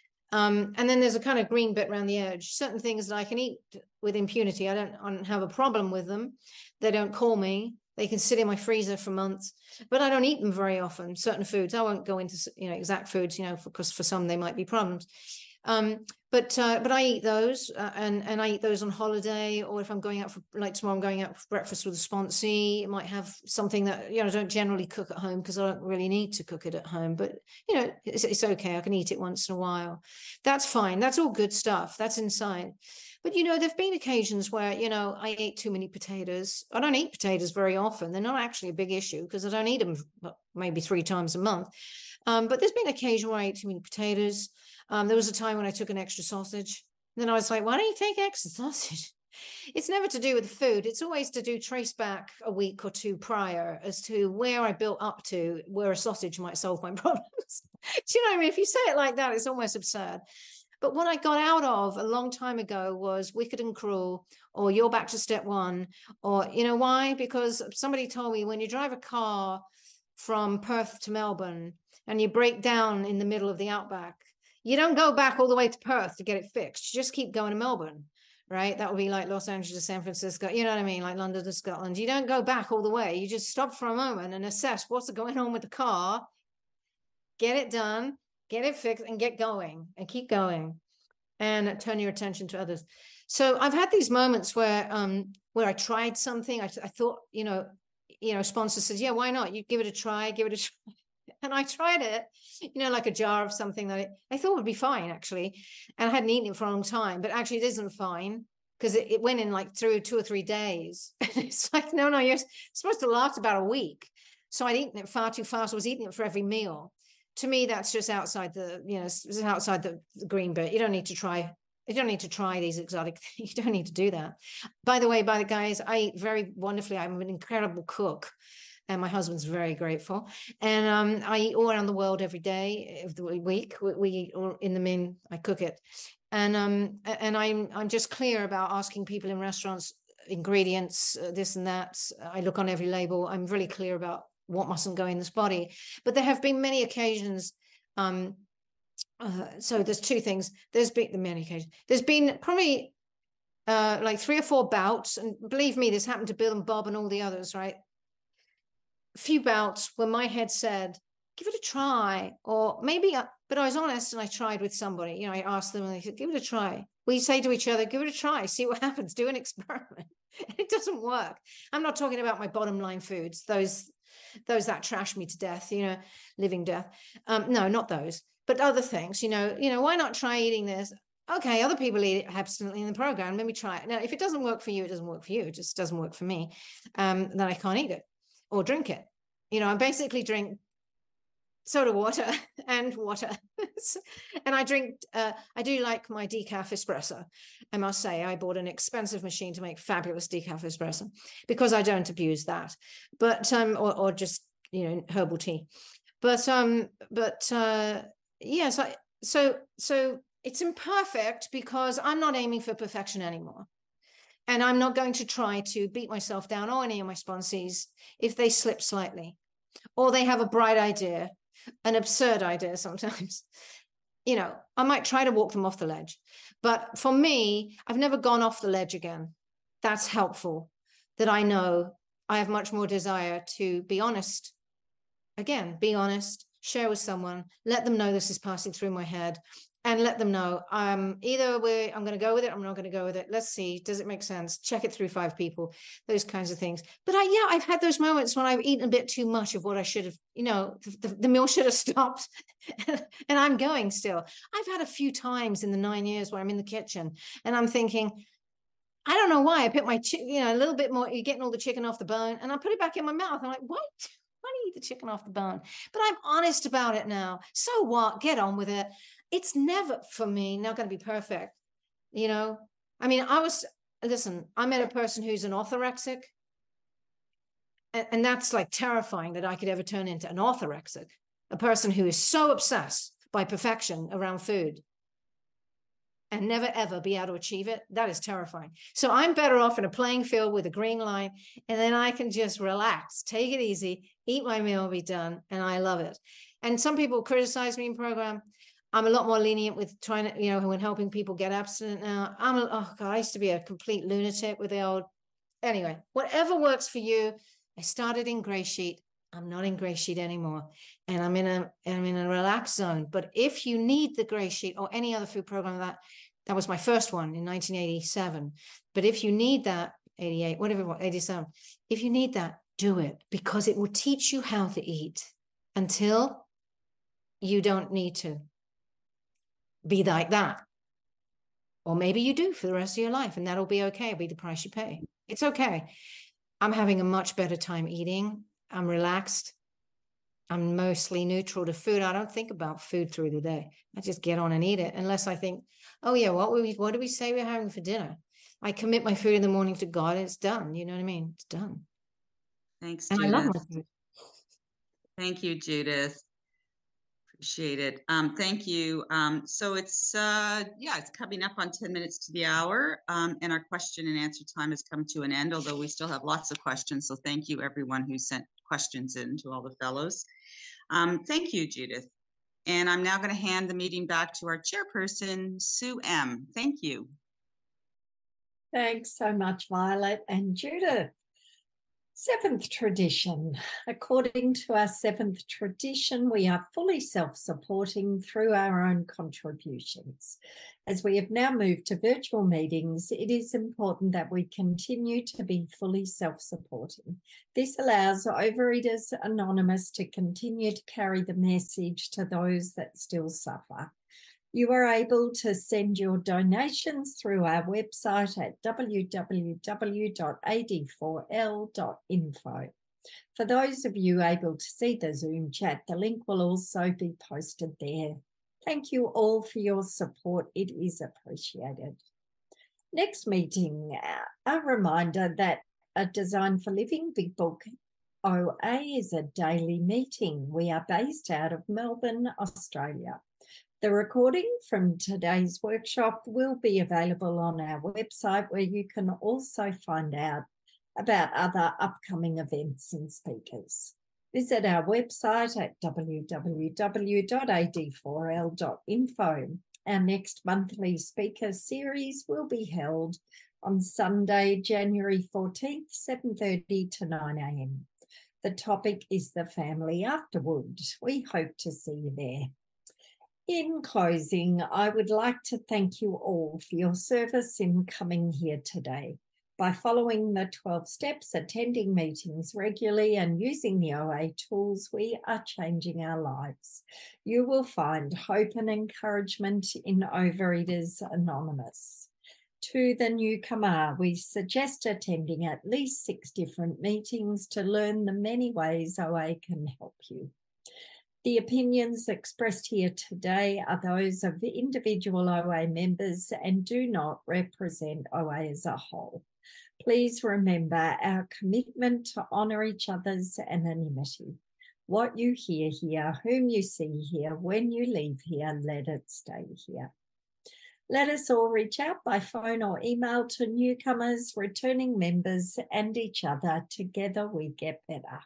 Um, and then there's a kind of green bit around the edge, certain things that I can eat with impunity. I don't, I don't have a problem with them. They don't call me. They can sit in my freezer for months, but I don't eat them very often. Certain foods, I won't go into, you know, exact foods, you know, because for some they might be problems. Um, but uh, but I eat those, uh, and and I eat those on holiday, or if I'm going out for, like tomorrow, I'm going out for breakfast with a sponsee. It might have something that, you know, I don't generally cook at home because I don't really need to cook it at home. But you know, it's, it's okay. I can eat it once in a while. That's fine. That's all good stuff. That's inside. But you know, there've been occasions where, you know, I ate too many potatoes. I don't eat potatoes very often. They're not actually a big issue because I don't eat them maybe three times a month. Um, but there's been an occasion where I ate too many potatoes. Um, there was a time when I took an extra sausage. And then I was like, why don't you take extra sausage? It's never to do with the food. It's always to do trace back a week or two prior as to where I built up to, where a sausage might solve my problems. Do you know what I mean? If you say it like that, it's almost absurd. But what I got out of a long time ago was Wicked and Cruel, or You're Back to Step One, or, you know, why? Because somebody told me when you drive a car from Perth to Melbourne and you break down in the middle of the outback, you don't go back all the way to Perth to get it fixed. You just keep going to Melbourne, right? That would be like Los Angeles to San Francisco, you know what I mean? Like London to Scotland. You don't go back all the way. You just stop for a moment and assess what's going on with the car, get it done, get it fixed, and get going and keep going and turn your attention to others. So I've had these moments where um, where I tried something. I, I thought, you know, you know, sponsor says, yeah, why not? You give it a try, give it a try. And I tried it, you know, like a jar of something that I thought would be fine, actually. And I hadn't eaten it for a long time, but actually it isn't fine because it, it went in like through two or three days. It's like, no, no, you're supposed to last about a week. So I'd eaten it far too fast. I was eating it for every meal. To me, that's just outside the, you know, it's outside the, the green bit. You don't need to try, you don't need to try these exotic things. You don't need to do that. By the way, by the guys, I eat very wonderfully. I'm an incredible cook. And my husband's very grateful. And um, I eat all around the world every day of the week. We, we eat all in the min, I cook it. And um, and I'm I'm just clear about asking people in restaurants, ingredients, uh, this and that. I look on every label. I'm really clear about what mustn't go in this body. But there have been many occasions. Um, uh, so there's two things. There's been many occasions. There's been probably uh, like three or four bouts. And believe me, this happened to Bill and Bob and all the others, right? Few bouts where my head said, give it a try, or maybe, I, but I was honest and I tried with somebody, you know, I asked them and they said, give it a try. We say to each other, give it a try, see what happens, do an experiment. It doesn't work. I'm not talking about my bottom line foods, those, those that trash me to death, you know, living death. Um, no, not those, but other things, you know, you know, why not try eating this? Okay, other people eat it abstinently in the program. Let me try it. Now, if it doesn't work for you, it doesn't work for you. It just doesn't work for me. Um, then I can't eat it or drink it. You know, I basically drink soda water and water. And I drink, uh, I do like my decaf espresso. I must say, I bought an expensive machine to make fabulous decaf espresso because I don't abuse that. But, um, or, or just, you know, herbal tea. But, um, but, uh, yes, I, so, so it's imperfect because I'm not aiming for perfection anymore. And I'm not going to try to beat myself down or any of my sponsees if they slip slightly, or they have a bright idea, an absurd idea sometimes. You know, I might try to walk them off the ledge. But for me, I've never gone off the ledge again. That's helpful, that I know I have much more desire to be honest. Again, be honest, share with someone, let them know this is passing through my head. And let them know, um, either way, I'm going to go with it, I'm not going to go with it. Let's see, does it make sense? Check it through five people, those kinds of things. But I, yeah, I've had those moments when I've eaten a bit too much of what I should have, you know, the, the, the meal should have stopped. And I'm going still. I've had a few times in the nine years where I'm in the kitchen and I'm thinking, I don't know why I put my, you know, a little bit more, you're getting all the chicken off the bone and I put it back in my mouth. I'm like, what? Why do you eat the chicken off the bone? But I'm honest about it now. So what? Get on with it. It's never, for me, not going to be perfect. You know, I mean, I was, listen, I met a person who's an orthorexic. And, and that's like terrifying that I could ever turn into an orthorexic, a person who is so obsessed by perfection around food and never, ever be able to achieve it. That is terrifying. So I'm better off in a playing field with a green line, and then I can just relax, take it easy, eat my meal, be done. And I love it. And some people criticize me in program. I'm a lot more lenient with trying to, you know, when helping people get abstinent now. I'm, a, oh God, I used to be a complete lunatic with the old, anyway, whatever works for you. I started in Gray Sheet. I'm not in Gray Sheet anymore. And I'm in a, I'm in a relaxed zone. But if you need the Gray Sheet or any other food program, that, that was my first one in nineteen eighty-seven. But if you need that, eighty-eight, whatever it was, eighty-seven, if you need that, do it, because it will teach you how to eat until you don't need to be like that. Or maybe you do for the rest of your life, and that'll be okay. It'll be the price you pay. It's okay. I'm having a much better time eating. I'm relaxed. I'm mostly neutral to food. I don't think about food through the day. I just get on and eat it, unless I think, oh yeah, what we what do we say we're having for dinner? I commit my food in the morning to God, and it's done. You know what I mean? It's done. Thanks, and Judith. I love my food. Thank you, Judith. Appreciate it. Um, thank you. Um, so it's, uh, yeah, it's coming up on ten minutes to the hour, um, and our question and answer time has come to an end, although we still have lots of questions. So thank you, everyone who sent questions in, to all the fellows. Um, thank you, Judith. And I'm now going to hand the meeting back to our chairperson, Sue M. Thank you. Thanks so much, Violet and Judith. Seventh tradition. According to our seventh tradition, we are fully self-supporting through our own contributions. As we have now moved to virtual meetings, it is important that we continue to be fully self-supporting. This allows Overeaters Anonymous to continue to carry the message to those that still suffer. You are able to send your donations through our website at w w w dot a d four l dot info. For those of you able to see the Zoom chat, the link will also be posted there. Thank you all for your support. It is appreciated. Next meeting, a reminder that a Design for Living Big Book O A is a daily meeting. We are based out of Melbourne, Australia. The recording from today's workshop will be available on our website, where you can also find out about other upcoming events and speakers. Visit our website at w w w dot a d four l dot info. Our next monthly speaker series will be held on Sunday, January fourteenth, seven thirty to nine a m. The topic is the family afterward. We hope to see you there. In closing, I would like to thank you all for your service in coming here today. By following the twelve steps, attending meetings regularly and using the O A tools, we are changing our lives. You will find hope and encouragement in Overeaters Anonymous. To the newcomer, we suggest attending at least six different meetings to learn the many ways O A can help you. The opinions expressed here today are those of the individual O A members and do not represent O A as a whole. Please remember our commitment to honour each other's anonymity. What you hear here, whom you see here, when you leave here, let it stay here. Let us all reach out by phone or email to newcomers, returning members, and each other. Together we get better.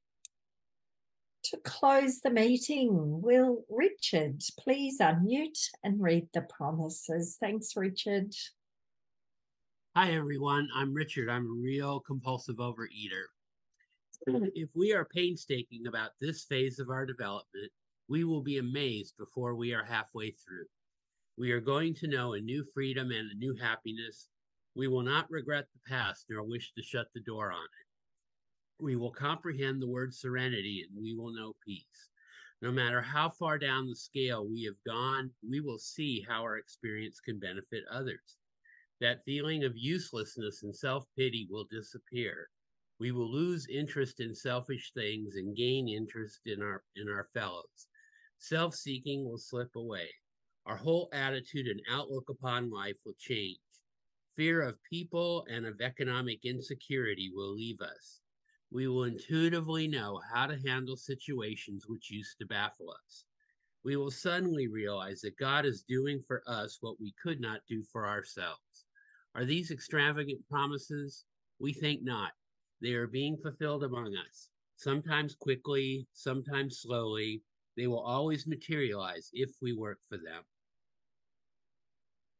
To close the meeting, will Richard please unmute and read the promises? Thanks, Richard. Hi, everyone. I'm Richard. I'm a real compulsive overeater. If we are painstaking about this phase of our development, we will be amazed before we are halfway through. We are going to know a new freedom and a new happiness. We will not regret the past nor wish to shut the door on it. We will comprehend the word serenity and we will know peace. No matter how far down the scale we have gone, we will see how our experience can benefit others. That feeling of uselessness and self-pity will disappear. We will lose interest in selfish things and gain interest in our, in our fellows. Self-seeking will slip away. Our whole attitude and outlook upon life will change. Fear of people and of economic insecurity will leave us. We will intuitively know how to handle situations which used to baffle us. We will suddenly realize that God is doing for us what we could not do for ourselves. Are these extravagant promises? We think not. They are being fulfilled among us, sometimes quickly, sometimes slowly. They will always materialize if we work for them.